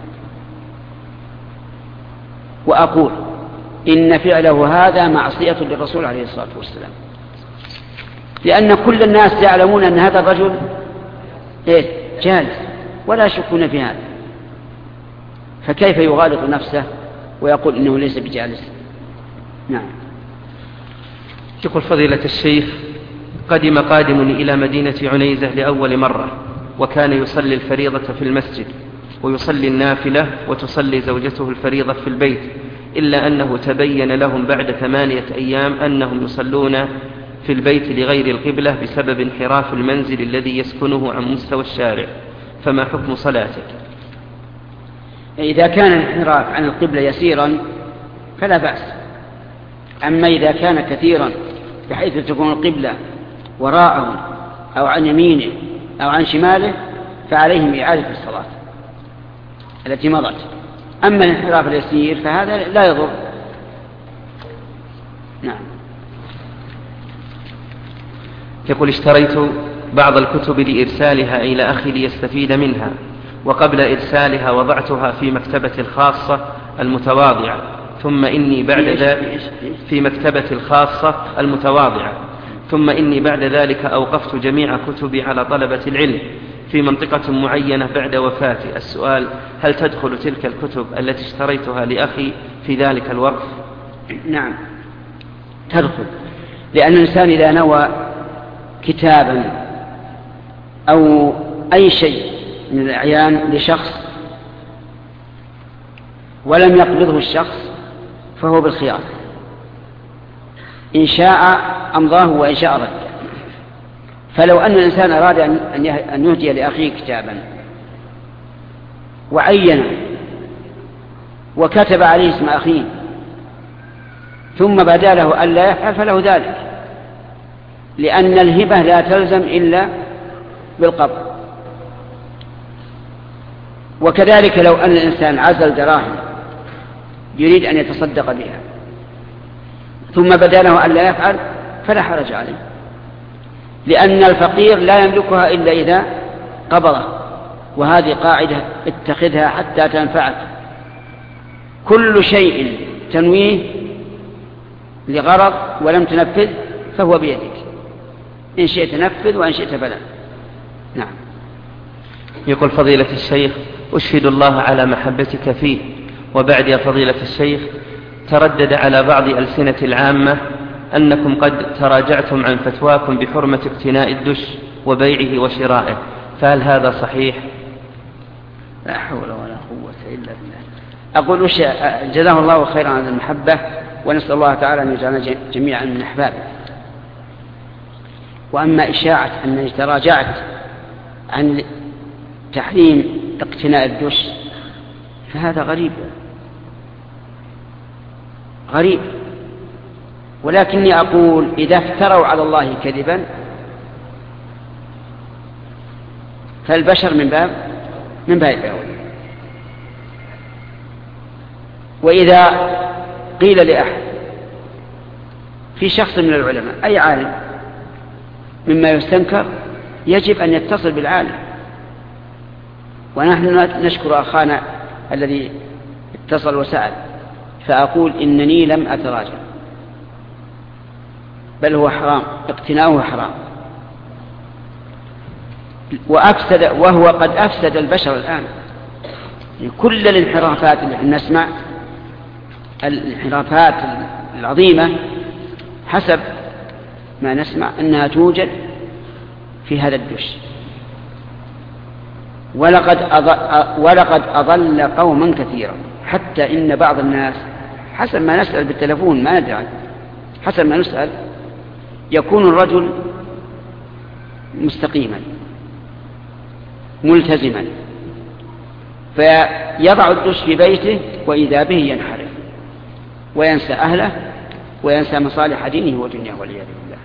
وأقول إن فعله هذا معصية للرسول عليه الصلاة والسلام، لأن كل الناس يعلمون أن هذا الرجل جالس ولا يشكون في هذا، فكيف يغالط نفسه ويقول إنه ليس بجالس؟ نعم. يقول فضيلة الشيخ قدم قادم إلى مدينة عنيزة لأول مرة وكان يصلي الفريضة في المسجد ويصلي النافلة وتصلي زوجته الفريضة في البيت، إلا أنه تبين لهم بعد ثمانية أيام أنهم يصلون في البيت لغير القبلة بسبب انحراف المنزل الذي يسكنه عن مستوى الشارع، فما حكم صلاتك؟ إذا كان الانحراف عن القبلة يسيرا فلا بأس، أما إذا كان كثيرا بحيث تكون القبلة وراءه أو عن يمينه أو عن شماله فعليهم إعادة الصلاة التي مضت. أما الانحراف اليسير فهذا لا يضر. نعم. يقول اشتريت بعض الكتب لإرسالها إلى أخي ليستفيد منها، وقبل إرسالها وضعتها في مكتبة الخاصة المتواضعة، ثم إني بعد ذلك في مكتبة الخاصة المتواضعة ثم إني بعد ذلك أوقفت جميع كتبي على طلبة العلم في منطقة معينة بعد وفاتي. السؤال: هل تدخل تلك الكتب التي اشتريتها لأخي في ذلك الوقف؟ نعم تدخل، لأن الإنسان إذا نوى كتابا أو أي شيء من الأعيان لشخص ولم يقبضه الشخص فهو بالخيار، إن شاء أمضاه وإن شاء رد. فلو أن الإنسان أراد أن يهدي لأخيه كتابا وعينه وكتب عليه اسم أخيه ثم بدا له ألا يفعل فله ذلك، لأن الهبة لا تلزم إلا بالقبض. وكذلك لو أن الإنسان عزل دراهم يريد أن يتصدق بها ثم بدا له أن لا يفعل فلا حرج عليه، لأن الفقير لا يملكها إلا إذا قبضه، وهذه قاعدة اتخذها حتى تنفعك. كل شيء تنويه لغرض ولم تنفذ فهو بيدك، إن شئت نفذ وإن شئت فلا. نعم. يقول فضيلة الشيخ: أشهد الله على محبتك فيه، وبعد يا فضيلة الشيخ تردد على بعض ألسنة العامة أنكم قد تراجعتم عن فتواكم بحرمة اقتناء الدش وبيعه وشرائه، فهل هذا صحيح؟ لا حول ولا قوة إلا بالله. أقول جزاه الله خيرا عن المحبة، ونسأل الله تعالى أن يجعلنا جميعا من أحبابه. وأما إشاعة أنني تراجعت عن تحريم اقتناء الدش فهذا غريب غريب ولكني أقول إذا افتروا على الله كذبا فالبشر من باب من باب أولى. وإذا قيل لأحد في شخص من العلماء أي عالم مما يستنكر يجب أن يتصل بالعالم، ونحن نشكر أخانا الذي اتصل وسأل، فأقول إنني لم أتراجع، بل هو حرام، اقتناؤه حرام، وأفسد وهو قد أفسد البشر الآن. كل الانحرافات اللي نسمع، الانحرافات العظيمة حسب ما نسمع أنها توجد في هذا الدش. ولقد أضل, ولقد أضل قوما كثيرا، حتى إن بعض الناس حسب ما نسأل بالتلفون ما ندري، حسب ما نسأل يكون الرجل مستقيما ملتزما فيضع الدش في بيته وإذا به ينحرف وينسى أهله وينسى مصالح دينه ودنياه والعياذ بالله.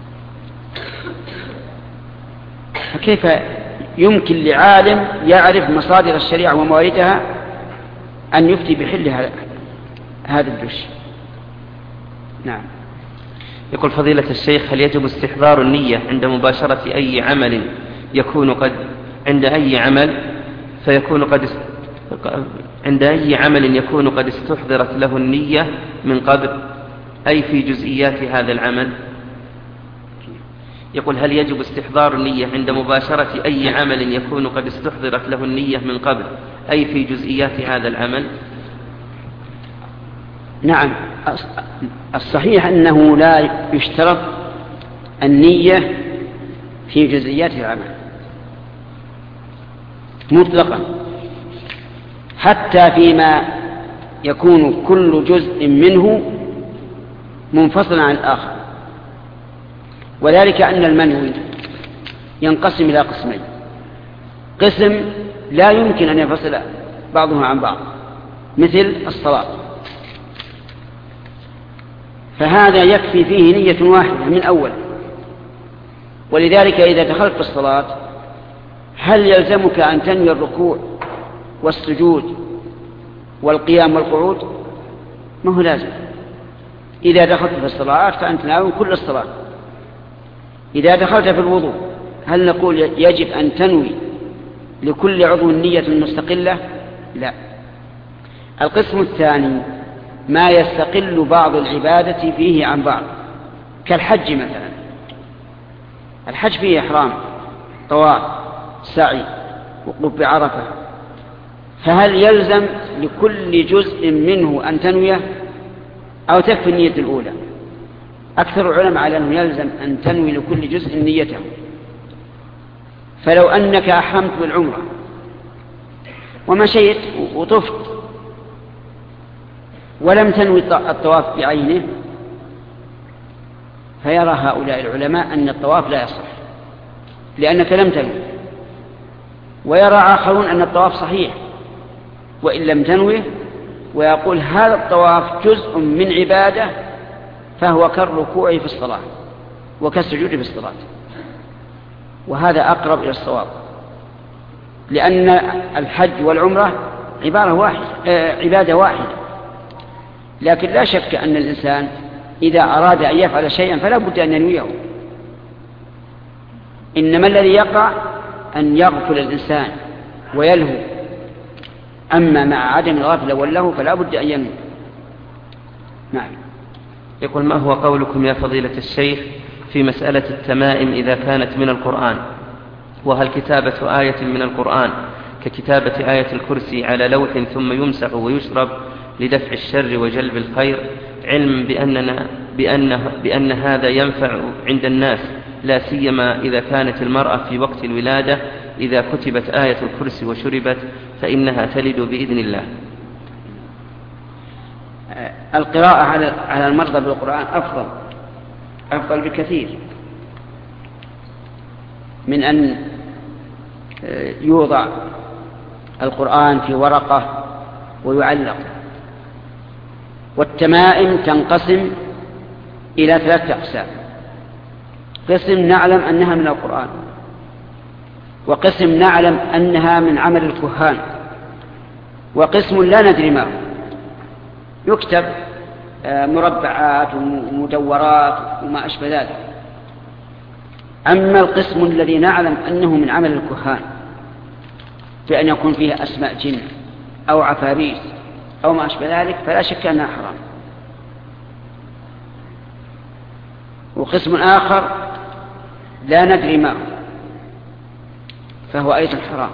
فكيف يمكن لعالم يعرف مصادر الشريعة ومواردها أن يفتي بحل هذا الدش؟ نعم. يقول فضيلة الشيخ: هل يجب استحضار النية عند مباشرة أي عمل يكون قد عند أي عمل فيكون قد عند أي عمل يكون قد استحضرت له النية من قبل، أي في جزئيات هذا العمل؟ يقول: هل يجب استحضار النية عند مباشرة أي عمل يكون قد استحضرت له النية من قبل، أي في جزئيات هذا العمل؟ نعم، الصحيح أنه لا يشترط النية في جزئيات العمل مطلقا، حتى فيما يكون كل جزء منه منفصلا عن الآخر. وذلك أن المنوي ينقسم إلى قسمين: قسم لا يمكن أن ينفصل بعضه عن بعض مثل الصلاة، فهذا يكفي فيه نية واحدة من أول. ولذلك إذا دخلت في الصلاة هل يلزمك أن تنوي الركوع والسجود والقيام والقعود؟ ما هو لازم. إذا دخلت في الصلاة فأنت ناوي كل الصلاة. إذا دخلت في الوضوء هل نقول يجب أن تنوي لكل عضو نية مستقلة؟ لا. القسم الثاني ما يستقل بعض العبادة فيه عن بعض، كالحج مثلا. الحج فيه إحرام، طواف، سعي، وقوف بعرفة، فهل يلزم لكل جزء منه أن تنويه أو تكفي النية الأولى؟ أكثر العلماء على أنه يلزم أن تنوي لكل جزء نيته. فلو أنك أحرمت بالعمرة ومشيت وطفت ولم تنوي الطواف بعينه، فيرى هؤلاء العلماء أن الطواف لا يصح لأنك لم تنوي، ويرى آخرون أن الطواف صحيح وإن لم تنوي، ويقول هذا الطواف جزء من عبادة فهو كالركوع في الصلاة وكالسجود في الصلاة. وهذا أقرب إلى الصواب، لأن الحج والعمرة عبارة واحدة، عبادة واحدة. لكن لا شك أن الإنسان إذا أراد أن يفعل شيئا فلا بد أن ينويه، إنما الذي يقع أن يغفل الإنسان ويلهو، أما مع عدم الغفلة واللهو فلا بد أن ينوي. نعم. يقول: ما هو قولكم يا فضيلة الشيخ في مسألة التمائم إذا كانت من القرآن؟ وهل كتابة آية من القرآن ككتابة آية الكرسي على لوح ثم يمسح ويشرب لدفع الشر وجلب الخير، علم بأننا بأن, بأن هذا ينفع عند الناس، لا سيما إذا كانت المرأة في وقت الولادة إذا كتبت آية الكرسي وشربت فإنها تلد بإذن الله؟ القراءة على المرضى بالقرآن أفضل أفضل بكثير من أن يوضع القرآن في ورقة ويعلق. والتمائم تنقسم إلى ثلاثة أقسام: قسم نعلم أنها من القرآن، وقسم نعلم أنها من عمل الكهان، وقسم لا ندري ما هو، يكتب مربعات ومدورات وما أشبه ذلك. أما القسم الذي نعلم أنه من عمل الكهان بأن يكون فيه أسماء جن أو عفاريت أو ما أشبه ذلك فلا شك أنها حرام. وقسم آخر لا ندري ما هو فهو أيضا حرام.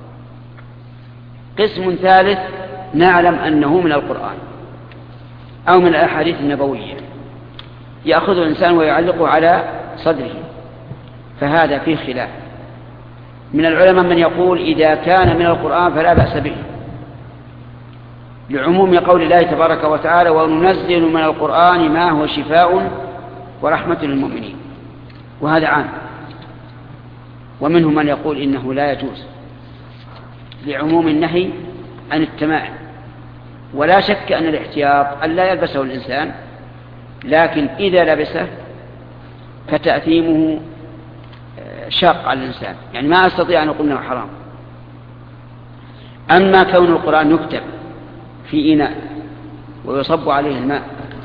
قسم ثالث نعلم أنه من القرآن أو من الأحاديث النبوية يأخذ الإنسان ويعلقه على صدره، فهذا فيه خلاف. من العلماء من يقول إذا كان من القرآن فلا بأس به، لعموم قول الله تبارك وتعالى: وننزل من القرآن ما هو شفاء ورحمة للمؤمنين، وهذا عام. ومنهم من يقول إنه لا يجوز لعموم النهي عن التمائم. ولا شك أن الاحتياط أن لا يلبسه الإنسان، لكن إذا لبسه فتأثيمه شاق على الإنسان، يعني ما أستطيع أن أقول أنه حرام. أما كون القرآن يكتب في إناء ويصب عليه الماء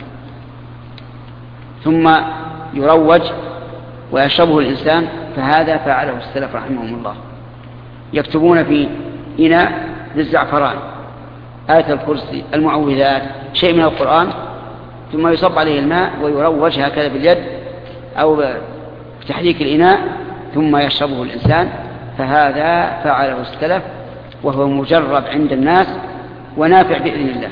ثم يروج ويشربه الإنسان فهذا فعله السلف رحمهم الله، يكتبون في إناء للزعفران آية الكرسي المعوذات شيء من القرآن ثم يصب عليه الماء ويروج هكذا باليد أو بتحريك الإناء ثم يشربه الإنسان، فهذا فعله السلف وهو مجرب عند الناس ونافع بإذن الله.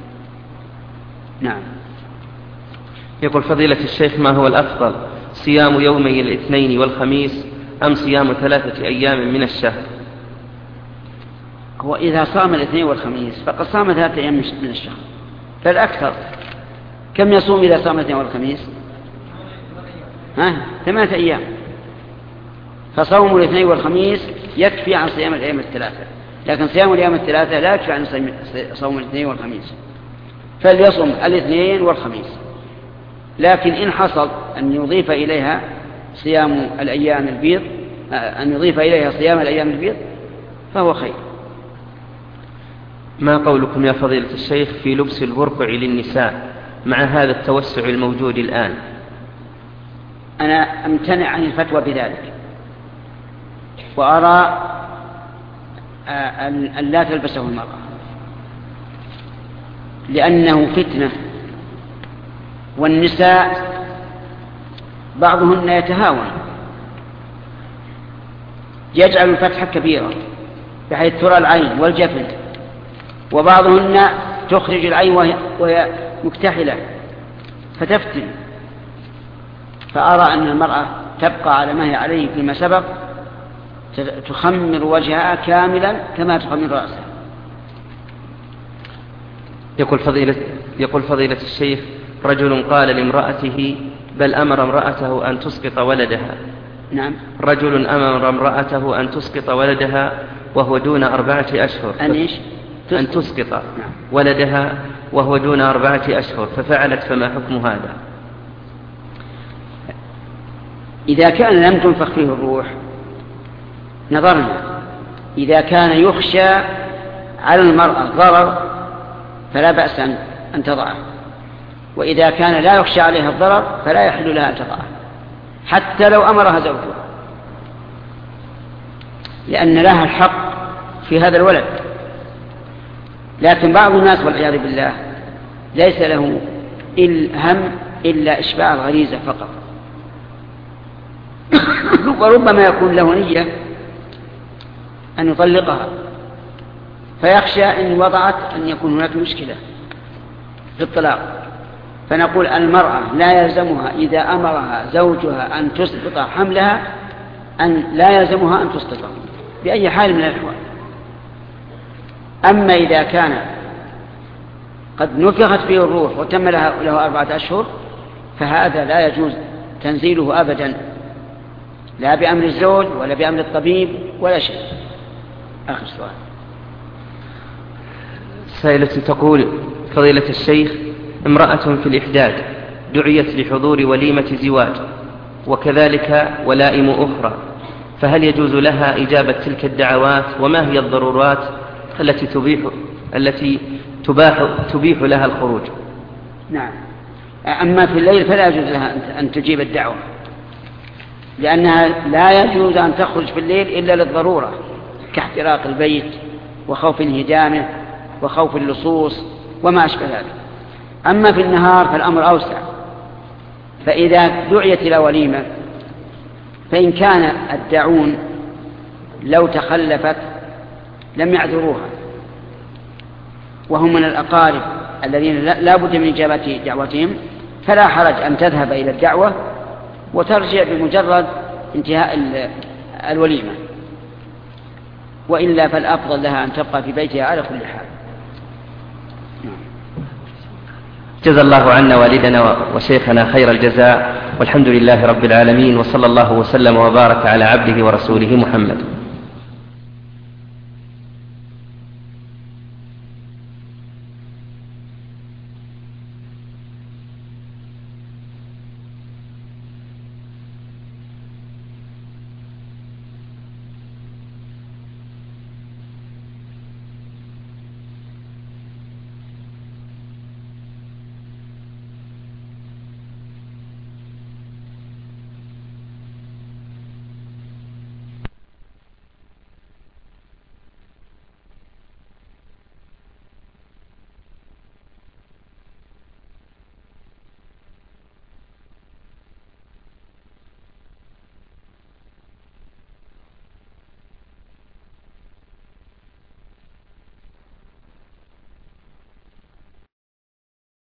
نعم. يقول فضيلة الشيخ: ما هو الأفضل، صيام يومي الاثنين والخميس أم صيام ثلاثة أيام من الشهر؟ هو إذا صام الاثنين والخميس فقد صام ثلاثة أيام من الشهر، فالأكثر كم يصوم إذا صام الاثنين والخميس؟ ها؟ ثمانية أيام. فصوم الاثنين والخميس يكفي عن صيام الأيام الثلاثة، لكن صيام الأيام الثلاثة لا يكفي عن صوم الاثنين والخميس، فليصوم الاثنين والخميس. لكن إن حصل أن يضيف إليها صيام الأيام البيض أن يضيف إليها صيام الأيام البيض فهو خير. ما قولكم يا فضيلة الشيخ في لبس البرقع للنساء مع هذا التوسع الموجود الآن؟ أنا أمتنع عن الفتوى بذلك، وأرى أن لا تلبسه المرأة لأنه فتنة، والنساء بعضهن يتهاون يجعل الفتحة كبيرة بحيث ترى العين والجفن، وبعضهن تخرج العين وهي مكتحلة فتفتن. فأرى أن المرأة تبقى على ما هي عليه فيما سبق، تخمر وجهها كاملا كما تخمر رأسها. يقول فضيلة, يقول فضيلة الشيخ: رجل قال لامرأته بل أمر امرأته أن تسقط ولدها. نعم. رجل أمر امرأته أن تسقط ولدها وهو دون أربعة أشهر. أن إيش؟ أن تسقط ولدها وهو دون أربعة أشهر ففعلت، فما حكم هذا؟ إذا كان لم تنفخ فيه الروح نظرنا، إذا كان يخشى على المرأة ضرر فلا بأس أن تضعه، وإذا كان لا يخشى عليها الضرر فلا يحل لها أن تطأه حتى لو أمرها زوجها، لأن لها الحق في هذا الولد. لكن بعض الناس والعياذ بالله ليس له هم إلا إشباع الغريزة فقط، وربما يكون له نية أن يطلقها فيخشى إن وضعت أن يكون هناك مشكلة في الطلاق. فنقول المرأة لا يلزمها إذا أمرها زوجها أن تسقط حملها أن لا يلزمها أن تسقطه بأي حال من الأحوال. أما إذا كان قد نفخت فيه الروح وتم له أربعة أشهر فهذا لا يجوز تنزيله أبدا، لا بأمر الزوج ولا بأمر الطبيب ولا شيء. آخر سؤال. سائلة تقول: فضيلة الشيخ، امرأة في الإحداد دعيت لحضور وليمة زواج وكذلك ولائم أخرى، فهل يجوز لها إجابة تلك الدعوات؟ وما هي الضرورات التي تبيح التي تباح تبيح لها الخروج؟ نعم. أما في الليل فلا يجوز لها أن تجيب الدعوة، لأنها لا يجوز أن تخرج في الليل إلا للضرورة كاحتراق البيت وخوف انهدامه وخوف اللصوص وما أشبه ذلك. أما في النهار فالأمر أوسع، فإذا دعيت إلى وليمة فإن كان الداعون لو تخلفت لم يعذروها وهم من الأقارب الذين لا بد من إجابة دعوتهم، فلا حرج أن تذهب إلى الدعوة وترجع بمجرد انتهاء الوليمة، وإلا فالأفضل لها أن تبقى في بيتها على كل حال. جزا الله عنا والدنا وشيخنا خير الجزاء، والحمد لله رب العالمين، وصلى الله وسلم وبارك على عبده ورسوله محمد.